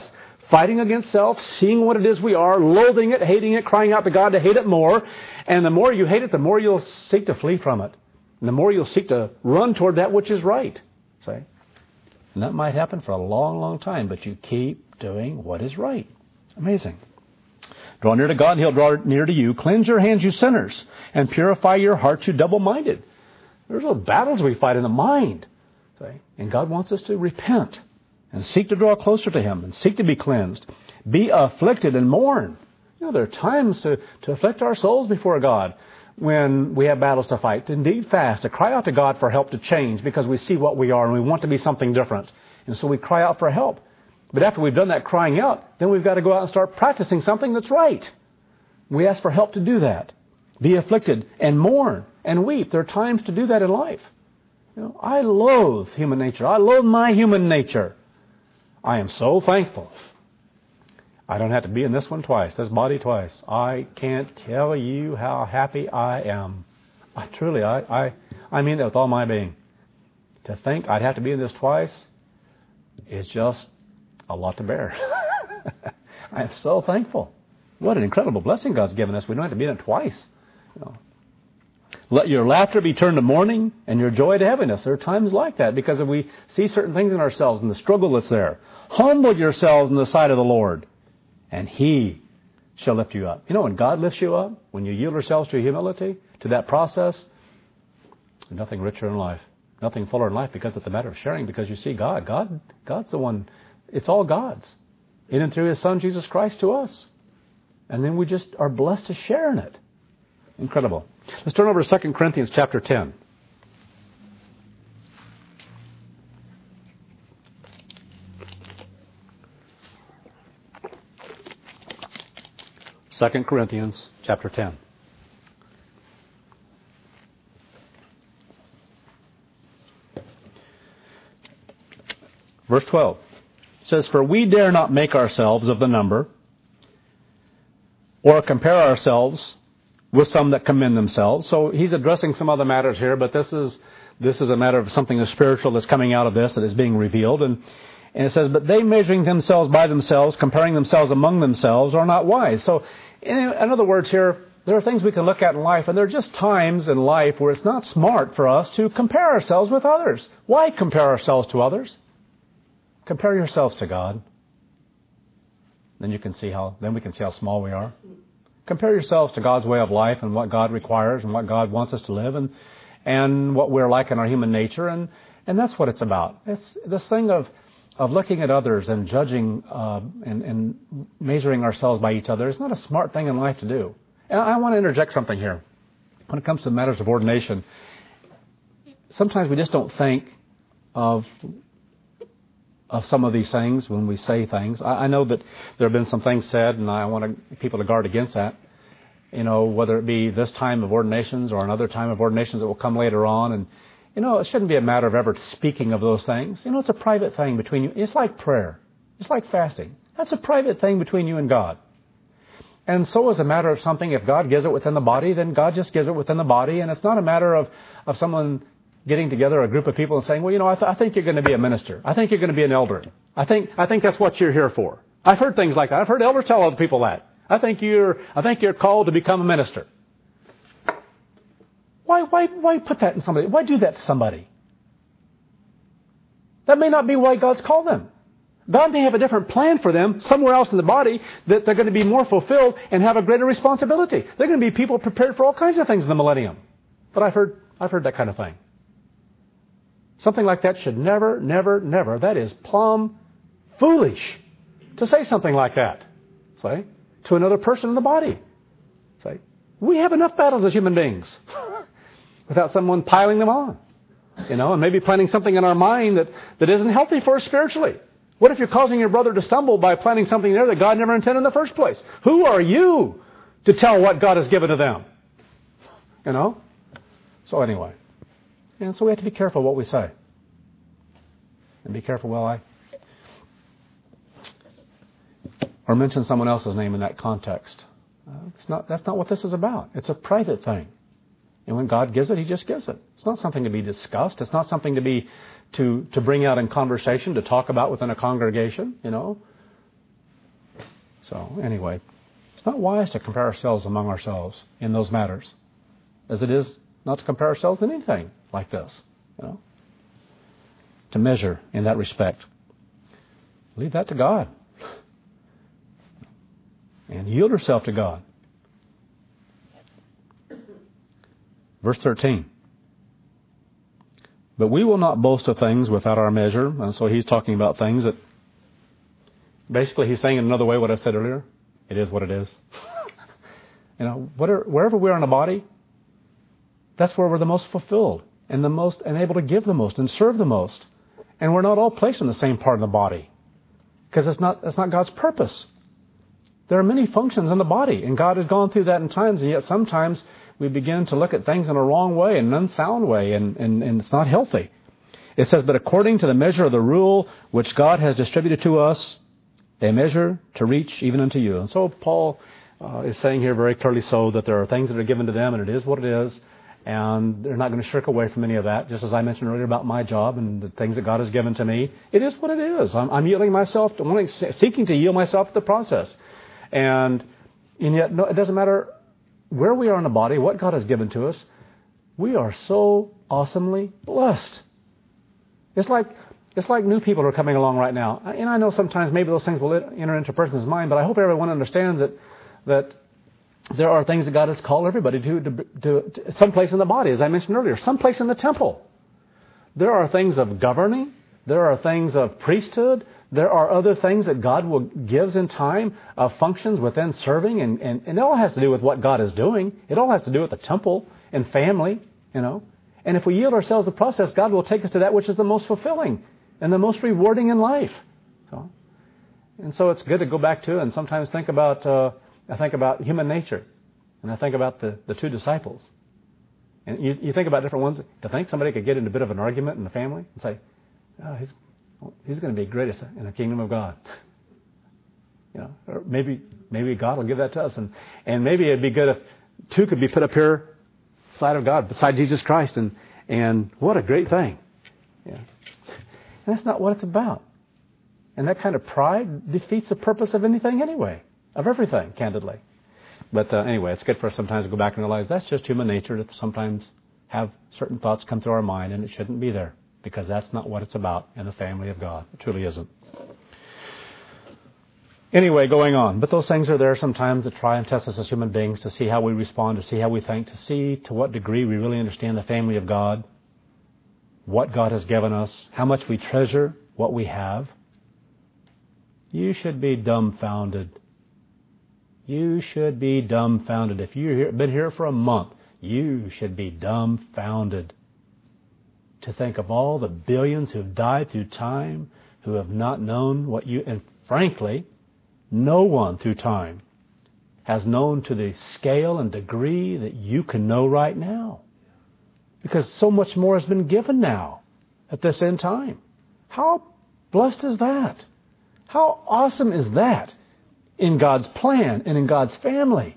fighting against self, seeing what it is we are, loathing it, hating it, crying out to God to hate it more. And the more you hate it, the more you'll seek to flee from it. And the more you'll seek to run toward that which is right. See? And that might happen for a long, long time, but you keep doing what is right. Amazing. Draw near to God, and He'll draw near to you. Cleanse your hands, you sinners, and purify your hearts, you double-minded. There's those battles we fight in the mind. See? And God wants us to repent and seek to draw closer to Him and seek to be cleansed. Be afflicted and mourn. There are times to afflict our souls before God when we have battles to fight. To indeed fast, to cry out to God for help to change because we see what we are and we want to be something different. And so we cry out for help. But after we've done that crying out, then we've got to go out and start practicing something that's right. We ask for help to do that. Be afflicted and mourn and weep. There are times to do that in life. I loathe human nature. I loathe my human nature. I am so thankful I don't have to be in this one twice, this body twice. I can't tell you how happy I am. I mean that with all my being. To think I'd have to be in this twice is just a lot to bear. I am so thankful. What an incredible blessing God's given us. We don't have to be in it twice. Let your laughter be turned to mourning and your joy to heaviness. There are times like that because if we see certain things in ourselves and the struggle that's there. Humble yourselves in the sight of the Lord, and He shall lift you up. When God lifts you up, when you yield yourselves to humility, to that process, there's nothing richer in life, nothing fuller in life, because it's a matter of sharing, because you see God. God's the one. It's all God's. In and through His Son, Jesus Christ, to us. And then we just are blessed to share in it. Incredible. Let's turn over to 2 Corinthians chapter 10. Second Corinthians chapter 10. Verse 12. It says, "For we dare not make ourselves of the number, or compare ourselves with some that commend themselves." So he's addressing some other matters here, but this is a matter of something that's spiritual that's coming out of this, that is being revealed. And it says, "But they measuring themselves by themselves, comparing themselves among themselves, are not wise." So in other words here, there are things we can look at in life, and there are just times in life where it's not smart for us to compare ourselves with others. Why compare ourselves to others? Compare yourselves to God. Then we can see how small we are. Compare yourselves to God's way of life and what God requires and what God wants us to live and what we're like in our human nature. And that's what it's about. It's this thing of looking at others and judging and measuring ourselves by each other is not a smart thing in life to do. And I want to interject something here. When it comes to matters of ordination, sometimes we just don't think of some of these things when we say things. I know that there have been some things said, and I want people to guard against that. Whether it be this time of ordinations or another time of ordinations that will come later on. And, it shouldn't be a matter of ever speaking of those things. It's a private thing between you. It's like prayer. It's like fasting. That's a private thing between you and God. And so is a matter of something, if God gives it within the body, then God just gives it within the body. And it's not a matter of someone getting together, a group of people, and saying, well, I think you're going to be a minister. I think you're going to be an elder. I think that's what you're here for. I've heard things like that. I've heard elders tell other people that. I think you're called to become a minister. Why put that in somebody? Why do that to somebody? That may not be why God's called them. God may have a different plan for them somewhere else in the body that they're going to be more fulfilled and have a greater responsibility. They're going to be people prepared for all kinds of things in the millennium. But I've heard that kind of thing. Something like that should never, that is plumb foolish to say something like that. Say, to another person in the body. Say, we have enough battles as human beings without someone piling them on. And maybe planting something in our mind that isn't healthy for us spiritually. What if you're causing your brother to stumble by planting something there that God never intended in the first place? Who are you to tell what God has given to them? So anyway. And so we have to be careful what we say. And be careful, or mention someone else's name in that context. That's not what this is about. It's a private thing. And when God gives it, He just gives it. It's not something to be discussed. It's not something to be to bring out in conversation, to talk about within a congregation, So anyway, it's not wise to compare ourselves among ourselves in those matters, as it is not to compare ourselves in anything like this, to measure in that respect. Leave that to God. And yield yourself to God. Verse 13. But we will not boast of things without our measure. And so he's talking about things that, basically he's saying in another way what I said earlier. It is what it is. Wherever we are in the body, that's where we're the most fulfilled and the most and able to give the most and serve the most. And we're not all placed in the same part of the body, because that's not God's purpose. There are many functions in the body, and God has gone through that in times, and yet sometimes we begin to look at things in a wrong way, an unsound way, and it's not healthy. It says, but according to the measure of the rule which God has distributed to us, a measure to reach even unto you. And so Paul is saying here very clearly so that there are things that are given to them, and it is what it is, and they're not going to shirk away from any of that. Just as I mentioned earlier about my job and the things that God has given to me, it is what it is. I'm yielding myself, seeking to yield myself to the process. And yet, no, it doesn't matter where we are in the body, what God has given to us. We are so awesomely blessed. It's like new people are coming along right now. And I know sometimes maybe those things will enter into a person's mind, but I hope everyone understands that there are things that God has called everybody to someplace in the body, as I mentioned earlier, someplace in the temple. There are things of governing. There are things of priesthood. There are other things that God gives in time of functions within serving, and it all has to do with what God is doing. It all has to do with the temple and family, And if we yield ourselves to the process, God will take us to that which is the most fulfilling and the most rewarding in life. So it's good to go back to and sometimes think about, I think about human nature, and I think about the two disciples. And you think about different ones. To think somebody could get into a bit of an argument in the family and say, oh, he's going to be greatest in the kingdom of God. Or maybe God will give that to us. And maybe it'd be good if two could be put up here side of God, beside Jesus Christ. And what a great thing. Yeah. And that's not what it's about. And that kind of pride defeats the purpose of anything anyway. Of everything, candidly. But anyway, it's good for us sometimes to go back and realize that's just human nature, to sometimes have certain thoughts come through our mind, and it shouldn't be there, because that's not what it's about in the family of God. It truly isn't. Anyway, going on. But those things are there sometimes to try and test us as human beings, to see how we respond, to see how we think, to see to what degree we really understand the family of God, what God has given us, how much we treasure what we have. You should be dumbfounded. You should be dumbfounded. If you've been here for a month, you should be dumbfounded to think of all the billions who've died through time, who have not known what you... And frankly, no one through time has known to the scale and degree that you can know right now. Because so much more has been given now at this end time. How blessed is that? How awesome is that in God's plan and in God's family?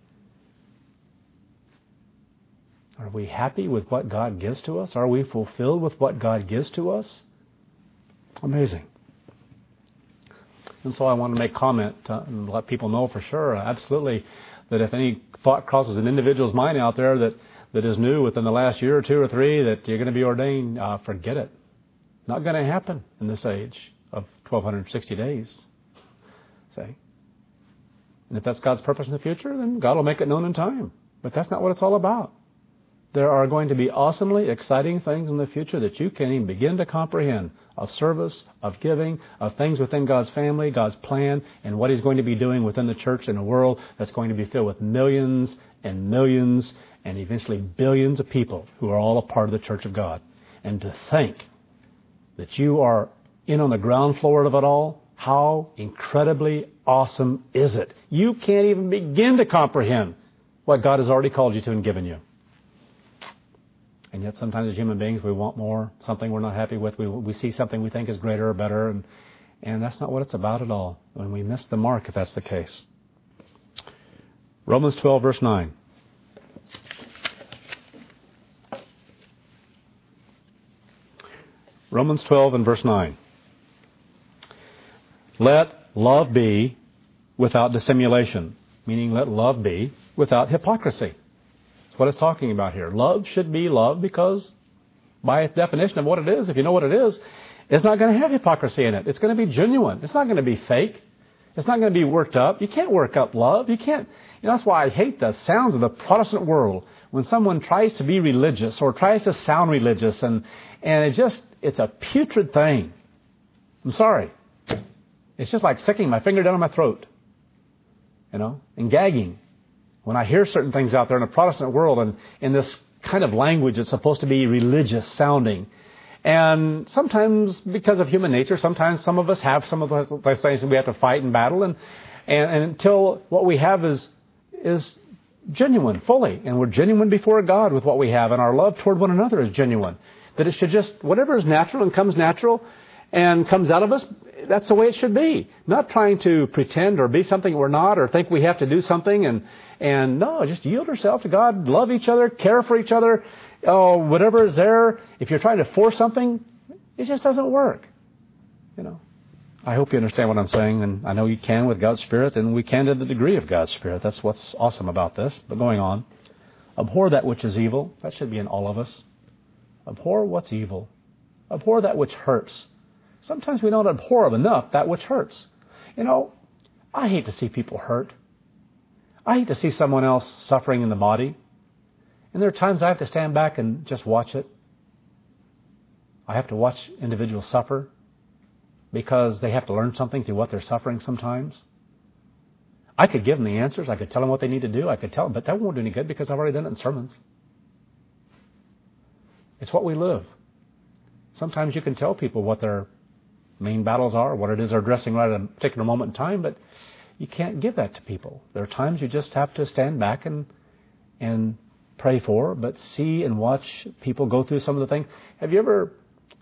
Are we happy with what God gives to us? Are we fulfilled with what God gives to us? Amazing. And so I want to make comment and let people know for sure, absolutely, that if any thought crosses an individual's mind out there that is new within the last year or two or three, that you're going to be ordained, forget it. Not going to happen in this age of 1,260 days. Say. And if that's God's purpose in the future, then God will make it known in time. But that's not what it's all about. There are going to be awesomely exciting things in the future that you can't even begin to comprehend, of service, of giving, of things within God's family, God's plan, and what He's going to be doing within the church and a world that's going to be filled with millions and millions and eventually billions of people who are all a part of the church of God. And to think that you are in on the ground floor of it all, how incredibly awesome is it? You can't even begin to comprehend what God has already called you to and given you. And yet sometimes as human beings we want more, something we're not happy with. We see something we think is greater or better, and that's not what it's about at all. When we miss the mark, if that's the case. Romans 12, verse 9. Romans 12 and verse 9. Let love be without dissimulation, meaning let love be without hypocrisy. That's what it's talking about here. Love should be love because by its definition of what it is, if you know what it is, it's not going to have hypocrisy in it. It's going to be genuine. It's not going to be fake. It's not going to be worked up. You can't work up love. You can't. That's why I hate the sounds of the Protestant world when someone tries to be religious or tries to sound religious, and it's a putrid thing. I'm sorry. It's just like sticking my finger down my throat, and gagging. When I hear certain things out there in the Protestant world and in this kind of language that's supposed to be religious sounding. And sometimes because of human nature, sometimes some of us have some of those things that we have to fight and battle. And until what we have is genuine fully, and we're genuine before God with what we have, and our love toward one another is genuine. That it should just, whatever is natural and comes natural and comes out of us, that's the way it should be. Not trying to pretend or be something we're not, or think we have to do something, and no, just yield yourself to God, love each other, care for each other, whatever is there. If you're trying to force something, it just doesn't work. I hope you understand what I'm saying, and I know you can with God's Spirit, and we can to the degree of God's Spirit. That's what's awesome about this. But going on, abhor that which is evil. That should be in all of us. Abhor what's evil. Abhor that which hurts. Sometimes we don't abhor enough that which hurts. I hate to see people hurt. I hate to see someone else suffering in the body. And there are times I have to stand back and just watch it. I have to watch individuals suffer because they have to learn something through what they're suffering sometimes. I could give them the answers. I could tell them what they need to do. I could tell them, but that won't do any good because I've already done it in sermons. It's what we live. Sometimes you can tell people what their main battles are, what it is they're addressing right at a particular moment in time, but you can't give that to people. There are times you just have to stand back and pray for, but see and watch people go through some of the things. Have you ever,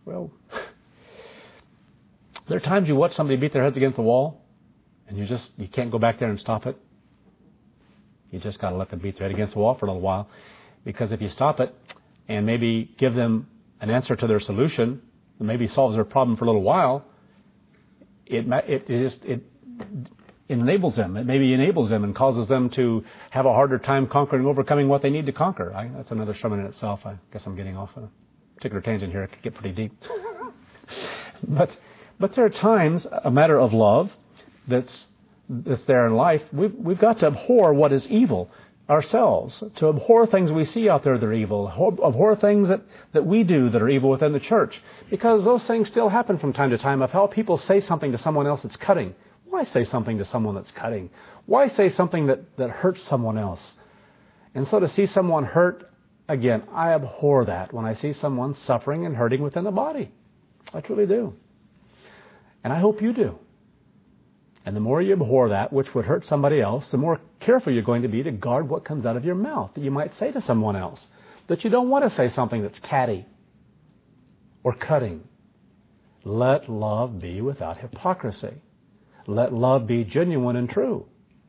there are times you watch somebody beat their heads against the wall, and you can't go back there and stop it. You just got to let them beat their head against the wall for a little while, because if you stop it and maybe give them an answer to their solution that maybe solves their problem for a little while, it enables them. It maybe enables them and causes them to have a harder time overcoming what they need to conquer. That's another sermon in itself. I guess I'm getting off on a particular tangent here. It could get pretty deep. But there are times, a matter of love that's there in life, we've got to abhor what is evil ourselves, to abhor things we see out there that are evil, abhor things that we do that are evil within the church, because those things still happen from time to time of how people say something to someone else that's cutting. Why say something to someone that's cutting? Why say something that hurts someone else? And so to see someone hurt, again, I abhor that when I see someone suffering and hurting within the body. I truly do. And I hope you do. And the more you abhor that which would hurt somebody else, the more careful you're going to be to guard what comes out of your mouth that you might say to someone else. That you don't want to say something that's catty or cutting. Let love be without hypocrisy. Let love be genuine and true.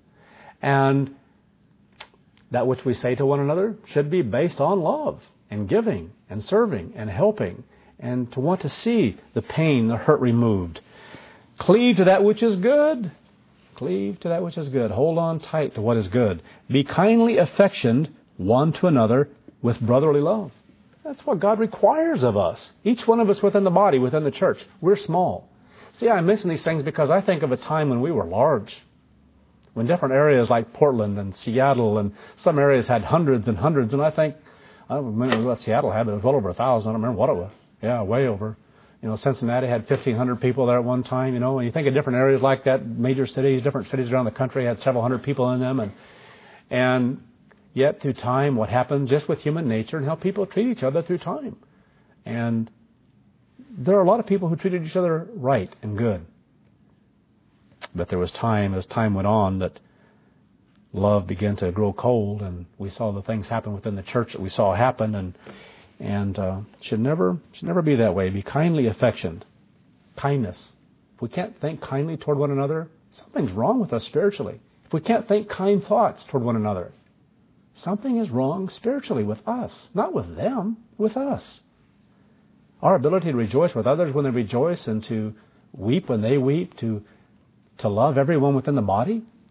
And that which we say to one another should be based on love and giving and serving and helping, and to want to see the pain, the hurt removed. Cleave to that which is good. Cleave to that which is good. Hold on tight to what is good. Be kindly affectioned one to another with brotherly love. That's what God requires of us. Each one of us within the body, within the church. We're small. See, I mention these things because I think of a time when we were large. When different areas like Portland and Seattle and some areas had hundreds and hundreds. And I don't remember what Seattle had, but it was well over 1,000. I don't remember what it was. Yeah, way over. Cincinnati had 1,500 people there at one time, and you think of different areas like that, major cities, different cities around the country had several hundred people in them. And yet through time, what happens just with human nature and how people treat each other through time. And there are a lot of people who treated each other right and good. But there was time, as time went on, that love began to grow cold, and we saw the things happen within the church that we saw happen, and should never be that way. Be kindly affectioned. Kindness. If we can't think kindly toward one another, something's wrong with us spiritually. If we can't think kind thoughts toward one another, something is wrong spiritually with us. Not with them, with us. Our ability to rejoice with others when they rejoice and to weep when they weep, to love everyone within the body,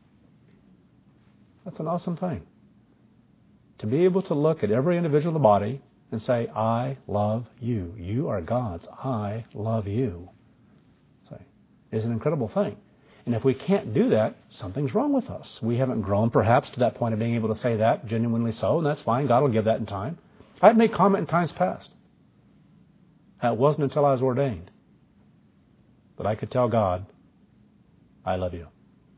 That's an awesome thing. To be able to look at every individual in the body and say, I love you. You are God's. I love you. Is an incredible thing. And if we can't do that, something's wrong with us. We haven't grown perhaps to that point of being able to say that, genuinely so, and that's fine. God will give that in time. I've made comment in times past. It wasn't until I was ordained that I could tell God, I love you.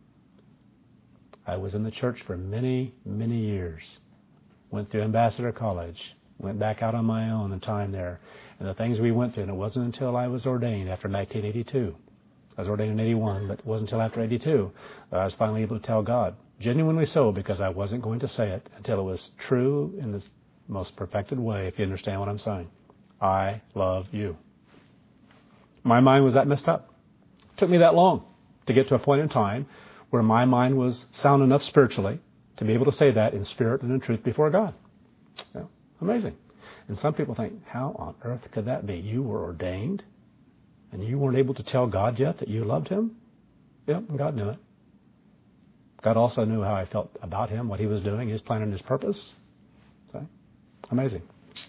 I was in the church for many, many years. Went through Ambassador College. Went back out on my own and time there. And the things we went through, and it wasn't until I was ordained after 1982. I was ordained in 81, but it wasn't until after 82 that I was finally able to tell God. Genuinely so, because I wasn't going to say it until it was true in the most perfected way, if you understand what I'm saying. I love you. My mind was that messed up. It took me that long to get to a point in time where my mind was sound enough spiritually to be able to say that in spirit and in truth before God. Yeah, amazing. And some people think, how on earth could that be? You were ordained and you weren't able to tell God yet that you loved Him? Yep, God knew it. God also knew how I felt about Him, what He was doing, His plan and His purpose. So, amazing.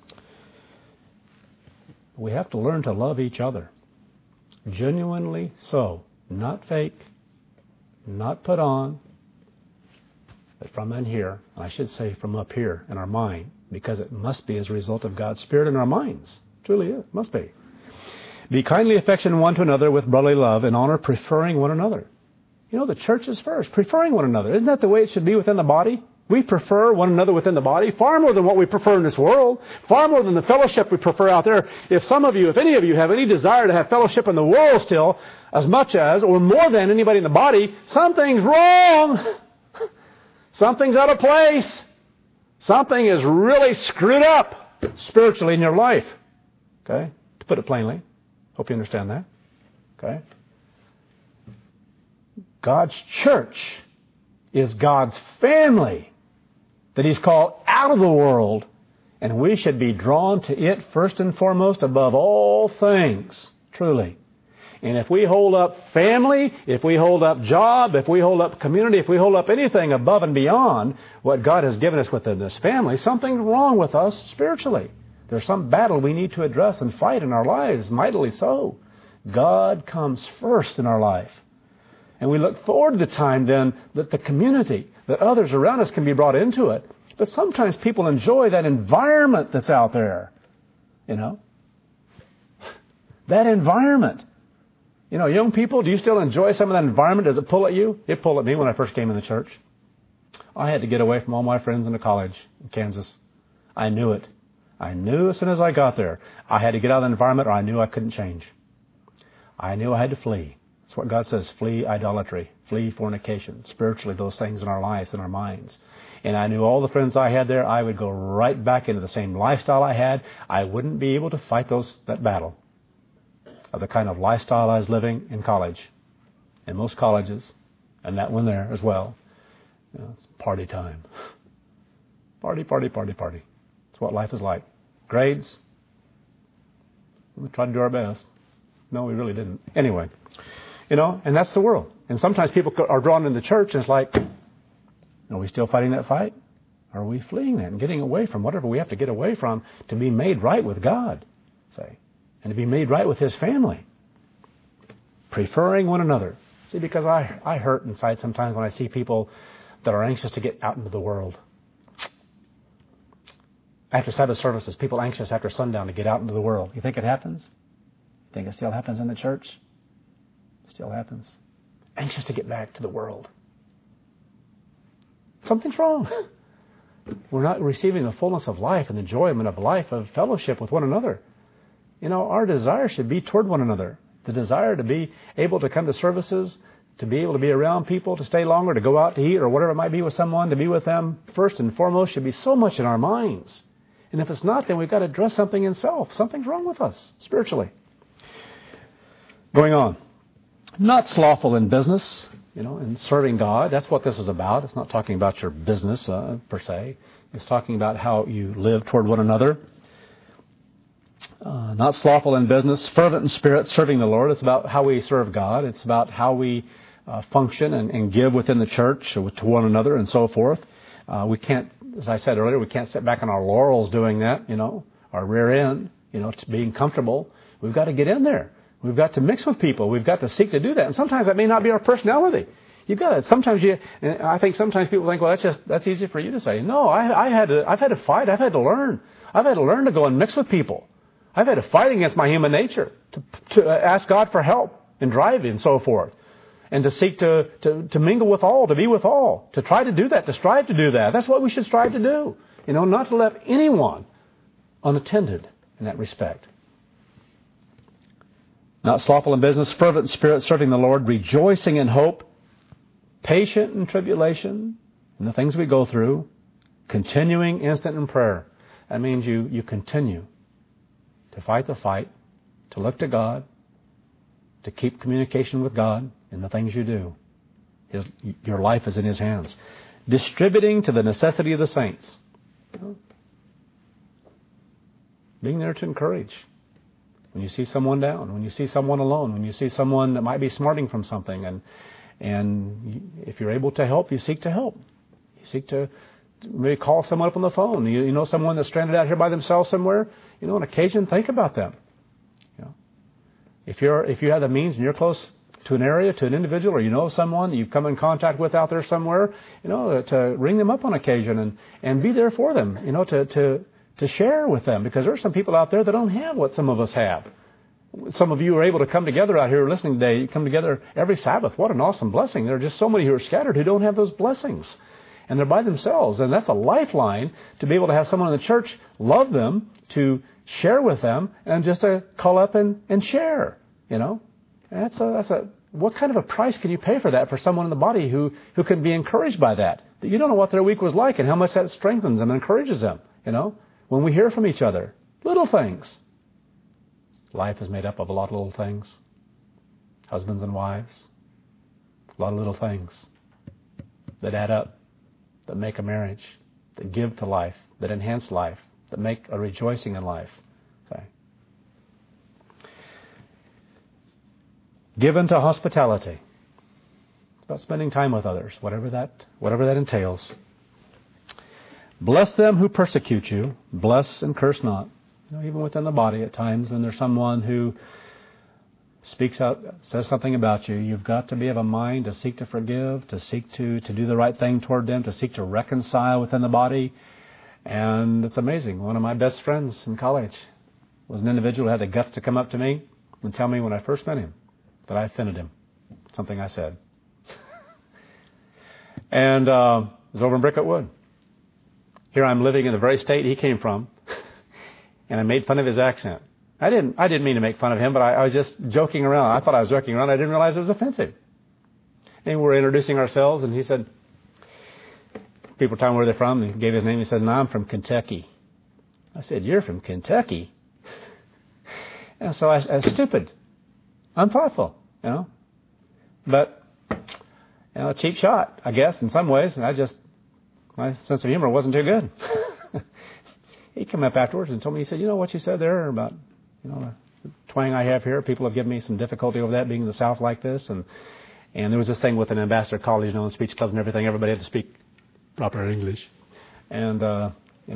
We have to learn to love each other. Genuinely so. Not fake, not put on, but from in here, I should say from up here in our mind, because it must be as a result of God's Spirit in our minds. Truly is. Must be. Be kindly affectionate one to another with brotherly love and honor, preferring one another. You know, the church is first, preferring one another. Isn't that the way it should be within the body? We prefer one another within the body far more than what we prefer in this world, far more than the fellowship we prefer out there. If any of you have any desire to have fellowship in the world still, as much as or more than anybody in the body, something's wrong. Something's out of place. Something is really screwed up spiritually in your life. Okay? To put it plainly. Hope you understand that. Okay? God's church is God's family that He's called out of the world, and we should be drawn to it first and foremost above all things, truly. And if we hold up family, if we hold up job, if we hold up community, if we hold up anything above and beyond what God has given us within this family, something's wrong with us spiritually. There's some battle we need to address and fight in our lives, mightily so. God comes first in our life. And we look forward to the time then that the community, that others around us can be brought into it. But sometimes people enjoy that environment that's out there. You know? That environment. You know, young people, do you still enjoy some of that environment? Does it pull at you? It pulled at me when I first came in the church. I had to get away from all my friends in the college in Kansas. I knew it. I knew as soon as I got there, I had to get out of the environment or I knew I couldn't change. I knew I had to flee. That's what God says, flee idolatry, flee fornication, spiritually those things in our lives, in our minds. And I knew all the friends I had there, I would go right back into the same lifestyle I had. I wouldn't be able to fight that battle of the kind of lifestyle I was living in college, in most colleges, and that one there as well. You know, it's party time. Party, party, party, party. It's what life is like. Grades. We tried to do our best. No, we really didn't. Anyway, you know, and that's the world. And sometimes people are drawn into the church, and it's like, are we still fighting that fight? Are we fleeing that and getting away from whatever we have to get away from to be made right with God, say, and to be made right with His family? Preferring one another. See, because I hurt inside sometimes when I see people that are anxious to get out into the world. After Sabbath services, people anxious after sundown to get out into the world. You think it happens? You think it still happens in the church? It still happens. Anxious to get back to the world. Something's wrong. We're not receiving the fullness of life and the enjoyment of life, of fellowship with one another. You know, our desire should be toward one another. The desire to be able to come to services, to be able to be around people, to stay longer, to go out to eat or whatever it might be with someone, to be with them first and foremost should be so much in our minds. And if it's not, then we've got to address something in self. Something's wrong with us spiritually. Going on. Not slothful in business, you know, in serving God. That's what this is about. It's not talking about your business per se. It's talking about how you live toward one another. Not slothful in business, fervent in spirit, serving the Lord. It's about how we serve God. It's about how we function and give within the church to one another and so forth. We can't, as I said earlier, we can't sit back on our laurels doing that, our rear end, to being comfortable. We've got to get in there. We've got to mix with people. We've got to seek to do that. And sometimes that may not be our personality. You've got to, and I think sometimes people think, well, that's easy for you to say. No, I've had to fight. I've had to learn. I've had to learn to go and mix with people. I've had to fight against my human nature, to ask God for help and drive and so forth. And to seek to mingle with all, to be with all, to try to do that, to strive to do that. That's what we should strive to do. Not to let anyone unattended in that respect. Not slothful in business, fervent in spirit, serving the Lord, rejoicing in hope, patient in tribulation, and the things we go through, continuing instant in prayer. That means you continue to fight the fight, to look to God, to keep communication with God in the things you do. Your life is in His hands. Distributing to the necessity of the saints. Being there to encourage. When you see someone down, when you see someone alone, when you see someone that might be smarting from something, and if you're able to help, you seek to help. You seek to maybe call someone up on the phone. You know someone that's stranded out here by themselves somewhere. On occasion, think about them. If you have the means and you're close to an area, to an individual, or you know someone that you've come in contact with out there somewhere, to ring them up on occasion and be there for them. To share with them, because there are some people out there that don't have what some of us have. Some of you are able to come together out here listening today. You come together every Sabbath. What an awesome blessing. There are just so many who are scattered who don't have those blessings. And they're by themselves. And that's a lifeline to be able to have someone in the church love them, to share with them, and just to call up and share. What kind of a price can you pay for that for someone in the body who can be encouraged by that? You don't know what their week was like and how much that strengthens them and encourages them, When we hear from each other, little things. Life is made up of a lot of little things. Husbands and wives. A lot of little things that add up, that make a marriage, that give to life, that enhance life, that make a rejoicing in life. Okay. Given to hospitality. It's about spending time with others, whatever that entails. Bless them who persecute you. Bless and curse not. Even within the body at times when there's someone who speaks out, says something about you, you've got to be of a mind to seek to forgive, to seek to do the right thing toward them, to seek to reconcile within the body. And it's amazing. One of my best friends in college was an individual who had the guts to come up to me and tell me when I first met him that I offended him. Something I said. And it was over in Brickett Wood. Here I'm living in the very state he came from, and I made fun of his accent. I didn't mean to make fun of him, but I was just joking around. I thought I was joking around. I didn't realize it was offensive. And we were introducing ourselves, and he said, people told him where they're from, and he gave his name. He said, "No, I'm from Kentucky." I said, "You're from Kentucky?" And so I was stupid, unthoughtful, But, a cheap shot, I guess, in some ways. And my sense of humor wasn't too good. He came up afterwards and told me, he said, what you said there about, the twang I have here, people have given me some difficulty over that, being in the South like this. And there was this thing with an ambassador college, and speech clubs and everything. Everybody had to speak proper English. And, there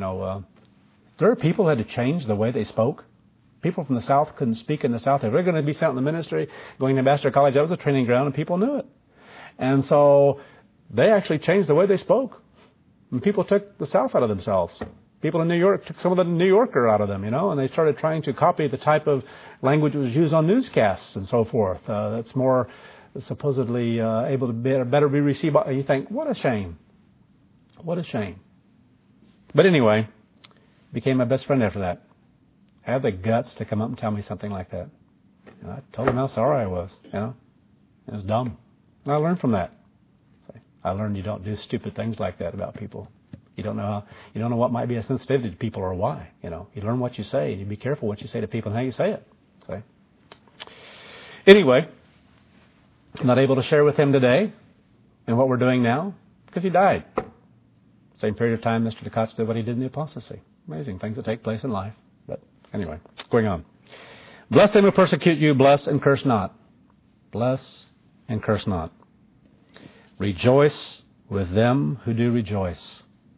are people who had to change the way they spoke. People from the South couldn't speak in the South. If they're going to be sent in the ministry, going to ambassador college, that was a training ground, and people knew it. And so they actually changed the way they spoke. And people took the South out of themselves. People in New York took some of the New Yorker out of them, and they started trying to copy the type of language that was used on newscasts and so forth. That's more supposedly able to better be received by. You think, what a shame. What a shame. But anyway, became my best friend after that. I had the guts to come up and tell me something like that. And I told him how sorry I was, It was dumb. And I learned from that. I learned you don't do stupid things like that about people. You don't know what might be a sensitivity to people or why. You learn what you say, and you be careful what you say to people and how you say it. Okay. Anyway, I'm not able to share with him today and what we're doing now because he died. Same period of time Mr. DeKotch did what he did in the apostasy. Amazing things that take place in life. But anyway, going on. Bless them who persecute you, bless and curse not. Bless and curse not. Rejoice with them who do rejoice.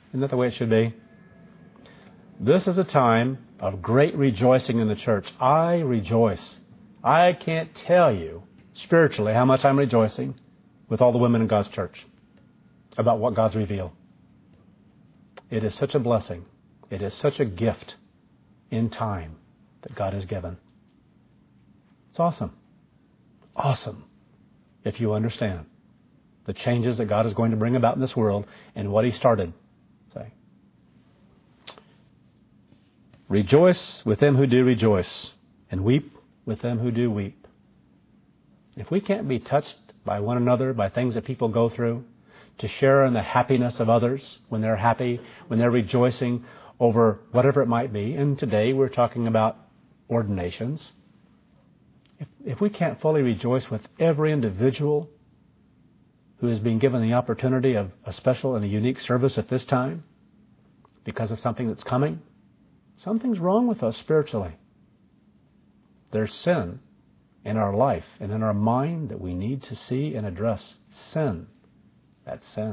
Isn't that the way it should be? This is a time of great rejoicing in the church. I rejoice. I can't tell you spiritually how much I'm rejoicing with all the women in God's church about what God's revealed. It is such a blessing. It is such a gift in time that God has given. It's awesome. Awesome. If you understand the changes that God is going to bring about in this world and what He started. Say, rejoice with them who do rejoice, and weep with them who do weep. If we can't be touched by one another, by things that people go through, to share in the happiness of others when they're happy, when they're rejoicing over whatever it might be. And today we're talking about ordinations. If we can't fully rejoice with every individual who is being given the opportunity of a special and a unique service at this time because of something that's coming, something's wrong with us spiritually. There's sin in our life and in our mind that we need to see and address. Sin. That's sin.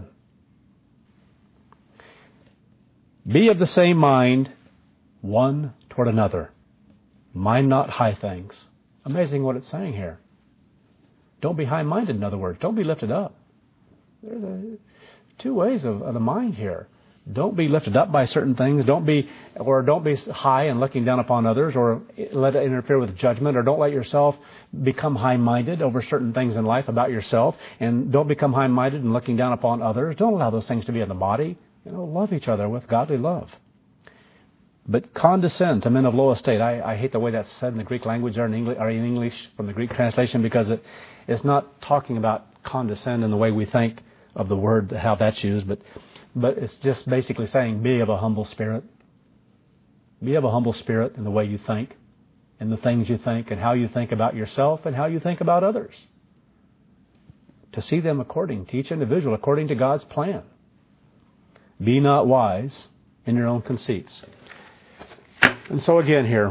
Be of the same mind one toward another. Mind not high things. Amazing what it's saying here. Don't be high-minded, in other words. Don't be lifted up. There's two ways of the mind here. Don't be lifted up by certain things. Don't be high and looking down upon others, or let it interfere with judgment, or don't let yourself become high-minded over certain things in life about yourself, and don't become high-minded and looking down upon others. Don't allow those things to be in the body. Love each other with godly love. But condescend to men of low estate. I hate the way that's said in the Greek language or in English from the Greek translation, because it's not talking about condescend in the way we think of the word, how that's used, but it's just basically saying be of a humble spirit. Be of a humble spirit in the way you think, in the things you think, and how you think about yourself and how you think about others. To see them to each individual according to God's plan. Be not wise in your own conceits. And so again here,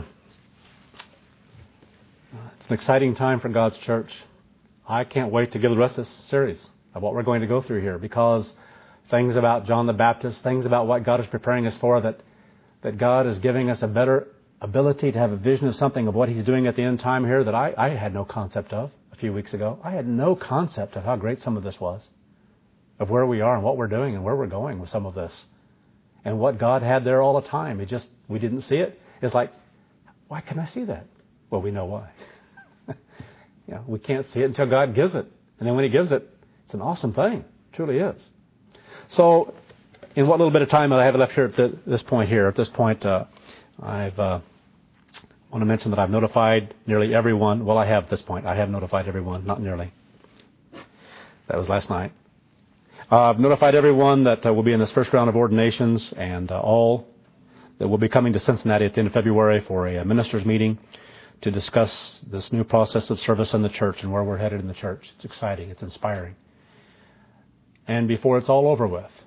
it's an exciting time for God's church. I can't wait to give the rest of this series of what we're going to go through here, because things about John the Baptist, things about what God is preparing us for, that God is giving us a better ability to have a vision of something of what He's doing at the end time here that I had no concept of a few weeks ago. I had no concept of how great some of this was, of where we are and what we're doing and where we're going with some of this, and what God had there all the time. We didn't see it. It's like, why can I see that? Well, we know why. We can't see it until God gives it. And then when He gives it, it's an awesome thing. It truly is. So, in what little bit of time I have left here at this point, I want to mention that I've notified nearly everyone. Well, I have at this point. I have notified everyone, not nearly. That was last night. I've notified everyone that we'll be in this first round of ordinations, and all that will be coming to Cincinnati at the end of February for a ministers' meeting to discuss this new process of service in the church and where we're headed in the church. It's exciting. It's inspiring. And before it's all over with,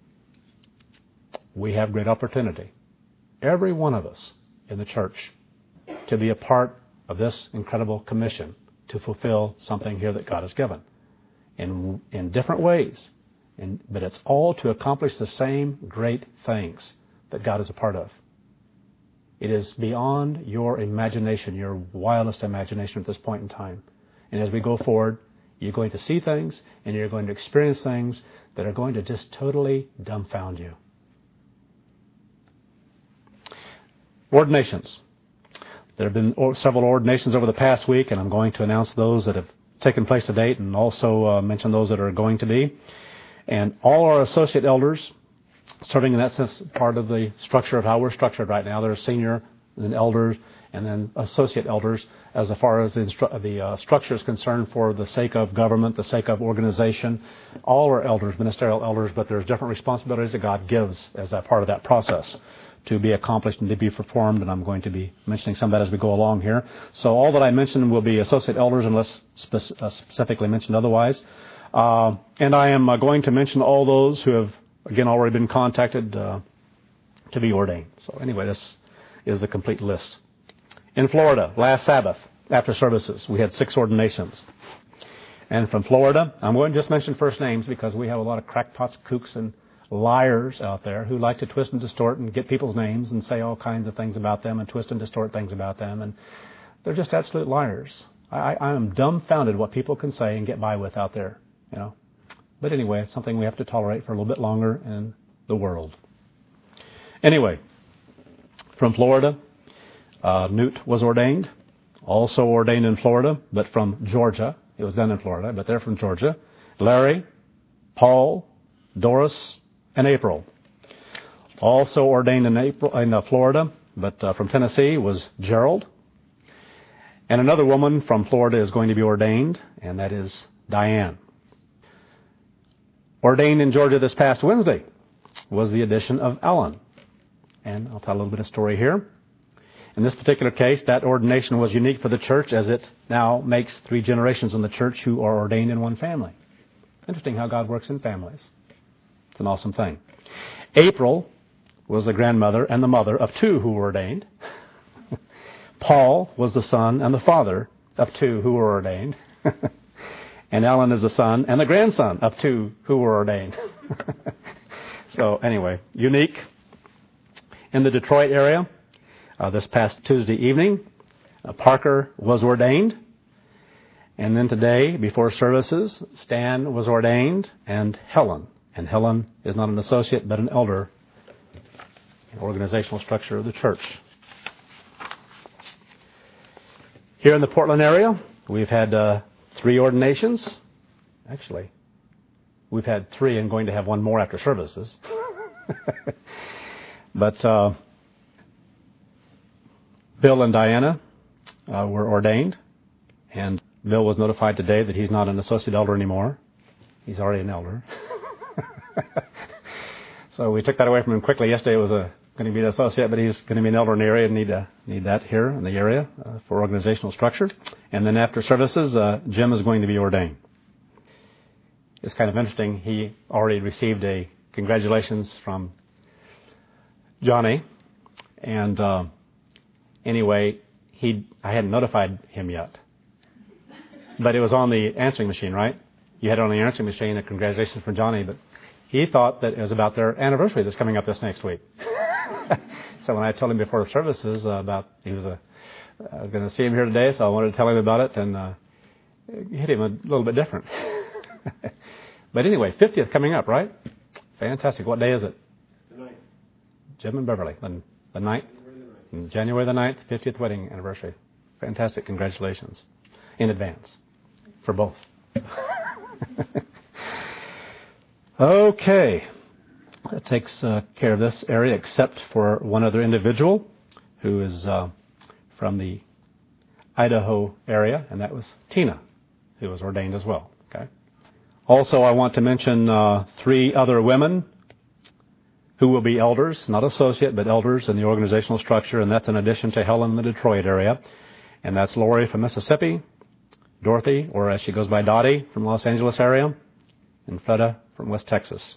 we have great opportunity, every one of us in the church, to be a part of this incredible commission to fulfill something here that God has given in different ways. But it's all to accomplish the same great things that God is a part of. It is beyond your imagination, your wildest imagination at this point in time. And as we go forward, you're going to see things and you're going to experience things that are going to just totally dumbfound you. Ordinations. There have been several ordinations over the past week, and I'm going to announce those that have taken place to date and also mention those that are going to be. And all our associate elders, serving in that sense part of the structure of how we're structured right now. There's senior, and then elders, and then associate elders as far as the structure is concerned for the sake of government, the sake of organization. All are elders, ministerial elders, but there's different responsibilities that God gives as a part of that process to be accomplished and to be performed, and I'm going to be mentioning some of that as we go along here. So all that I mentioned will be associate elders unless specifically mentioned otherwise. And I am going to mention all those who have, again, already been contacted to be ordained. So anyway, this is the complete list. In Florida, last Sabbath, after services, we had 6 ordinations. And from Florida, I'm going to just mention first names because we have a lot of crackpots, kooks, and liars out there who like to twist and distort and get people's names and say all kinds of things about them and twist and distort things about them. And they're just absolute liars. I am dumbfounded what people can say and get by with out there, you know. But anyway, it's something we have to tolerate for a little bit longer in the world. Anyway, from Florida, Newt was ordained, also ordained in Florida, but from Georgia. It was done in Florida, but they're from Georgia. Larry, Paul, Doris, and April. Also ordained in Florida, but from Tennessee was Gerald. And another woman from Florida is going to be ordained, and that is Diane. Ordained in Georgia this past Wednesday was the addition of Ellen. And I'll tell a little bit of story here. In this particular case, that ordination was unique for the church, as it now makes 3 generations in the church who are ordained in one family. Interesting how God works in families. It's an awesome thing. April was the grandmother and the mother of 2 who were ordained. Paul was the son and the father of 2 who were ordained. And Ellen is the son and the grandson of 2 who were ordained. So anyway, unique. In the Detroit area, this past Tuesday evening, Parker was ordained. And then today, before services, Stan was ordained, and Helen. And Helen is not an associate, but an elder in the organizational structure of the church. Here in the Portland area, we've had 3 ordinations. Actually, we've had 3 and going to have 1 more after services. But Bill and Diana were ordained, and Bill was notified today that he's not an associate elder anymore. He's already an elder. So we took that away from him quickly. Yesterday it was going to be an associate, but he's going to be an elder in the area and need that here in the area for organizational structure. And then after services, Jim is going to be ordained. It's kind of interesting. He already received a congratulations from Johnny, and anyway, I hadn't notified him yet. But it was on the answering machine, right? You had it on the answering machine, a congratulations from Johnny, but he thought that it was about their anniversary that's coming up this next week. So when I told him before the services I was going to see him here today, so I wanted to tell him about it, and it hit him a little bit different. But anyway, 50th coming up, right? Fantastic. What day is it? The 9th. Jim and Beverly, the 9th? January the 9th, 50th wedding anniversary. Fantastic. Congratulations in advance for both. Okay. That takes care of this area, except for one other individual who is from the Idaho area, and that was Tina, who was ordained as well. Okay. Also, I want to mention 3 other women who will be elders, not associate, but elders in the organizational structure, and that's in addition to Helen in the Detroit area. And that's Lori from Mississippi, Dorothy, or as she goes by Dottie, from Los Angeles area, and Freda from West Texas.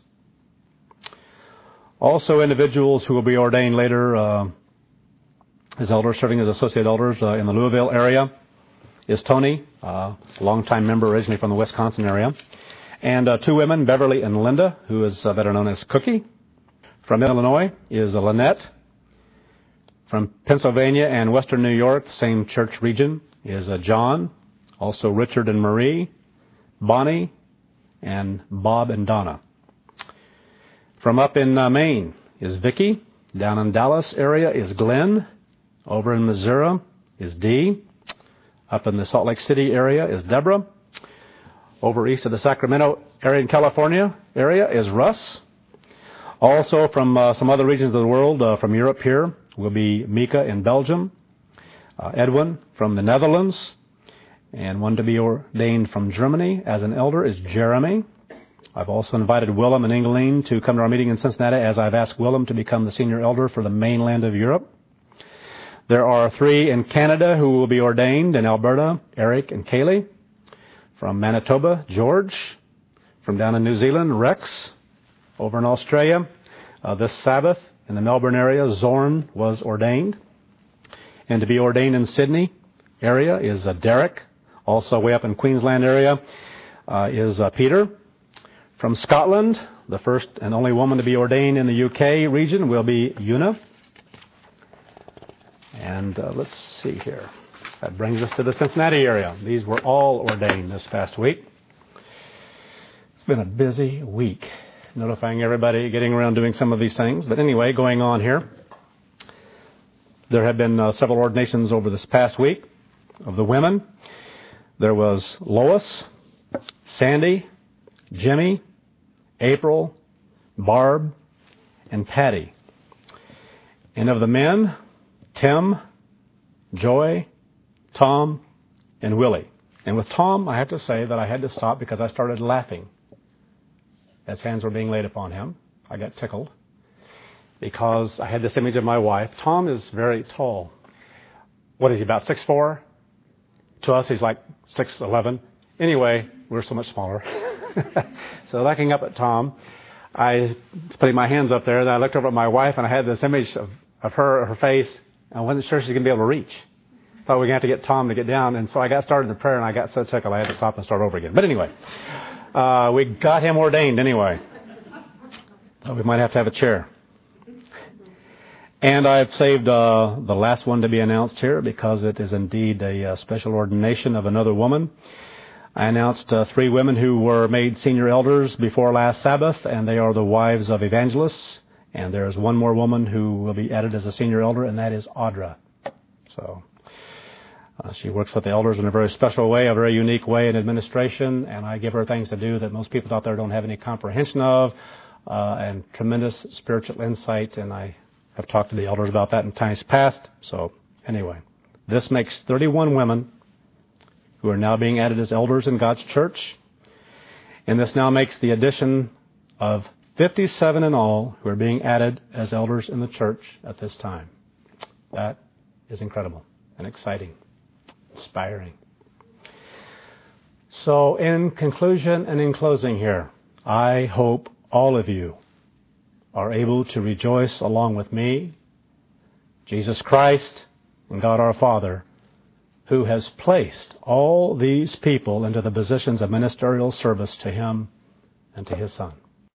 Also, individuals who will be ordained later as elders, serving as associate elders in the Louisville area, is Tony, a longtime member originally from the Wisconsin area, and 2 women, Beverly and Linda, who is better known as Cookie. From Illinois is Lynette. From Pennsylvania and Western New York, the same church region, is John. Also Richard and Marie, Bonnie, and Bob and Donna. From up in Maine is Vicki. Down in Dallas area is Glenn. Over in Missouri is Dee. Up in the Salt Lake City area is Deborah. Over east of the Sacramento area in California area is Russ. Also from some other regions of the world, from Europe here, will be Mika in Belgium, Edwin from the Netherlands, and one to be ordained from Germany as an elder is Jeremy. I've also invited Willem and Ingeline to come to our meeting in Cincinnati, as I've asked Willem to become the senior elder for the mainland of Europe. There are 3 in Canada who will be ordained: in Alberta, Eric and Kaylee. From Manitoba, George. From down in New Zealand, Rex. Over in Australia, this Sabbath in the Melbourne area, Zorn was ordained. And to be ordained in Sydney area is Derek. Also way up in Queensland area is Peter. From Scotland, The first and only woman to be ordained in the UK region will be Una. And let's see here. That brings us to the Cincinnati area. These were all ordained this past week. It's been a busy week, notifying everybody, getting around doing some of these things. But anyway, going on here. There have been several ordinations over this past week of the women. There was Lois, Sandy, Jimmy, April, Barb, and Patty. And of the men, Tim, Joy, Tom, and Willie. And with Tom, I have to say that I had to stop because I started laughing as hands were being laid upon him. I got tickled because I had this image of my wife. Tom is very tall. What is he, about 6'4"? To us, he's like 6'11". Anyway, we're so much smaller. So looking up at Tom, I was putting my hands up there, and I looked over at my wife, and I had this image of her face. I wasn't sure she's going to be able to reach. Thought we were going to have to get Tom to get down, and so I got started in the prayer, and I got so tickled I had to stop and start over again. But anyway, we got him ordained anyway. Thought we might have to have a chair. And I've saved the last one to be announced here because it is indeed a special ordination of another woman. I announced 3 women who were made senior elders before last Sabbath, and they are the wives of evangelists. And there is one more woman who will be added as a senior elder, and that is Audra. So she works with the elders in a very special way, a very unique way in administration, and I give her things to do that most people out there don't have any comprehension of, and tremendous spiritual insight, and I have talked to the elders about that in times past. So anyway, this makes 31 women who are now being added as elders in God's church, and this now makes the addition of 57 in all who are being added as elders in the church at this time. That is incredible and exciting, inspiring. So in conclusion and in closing here, I hope all of you are able to rejoice along with me, Jesus Christ, and God our Father, who has placed all these people into the positions of ministerial service to Him and to His Son.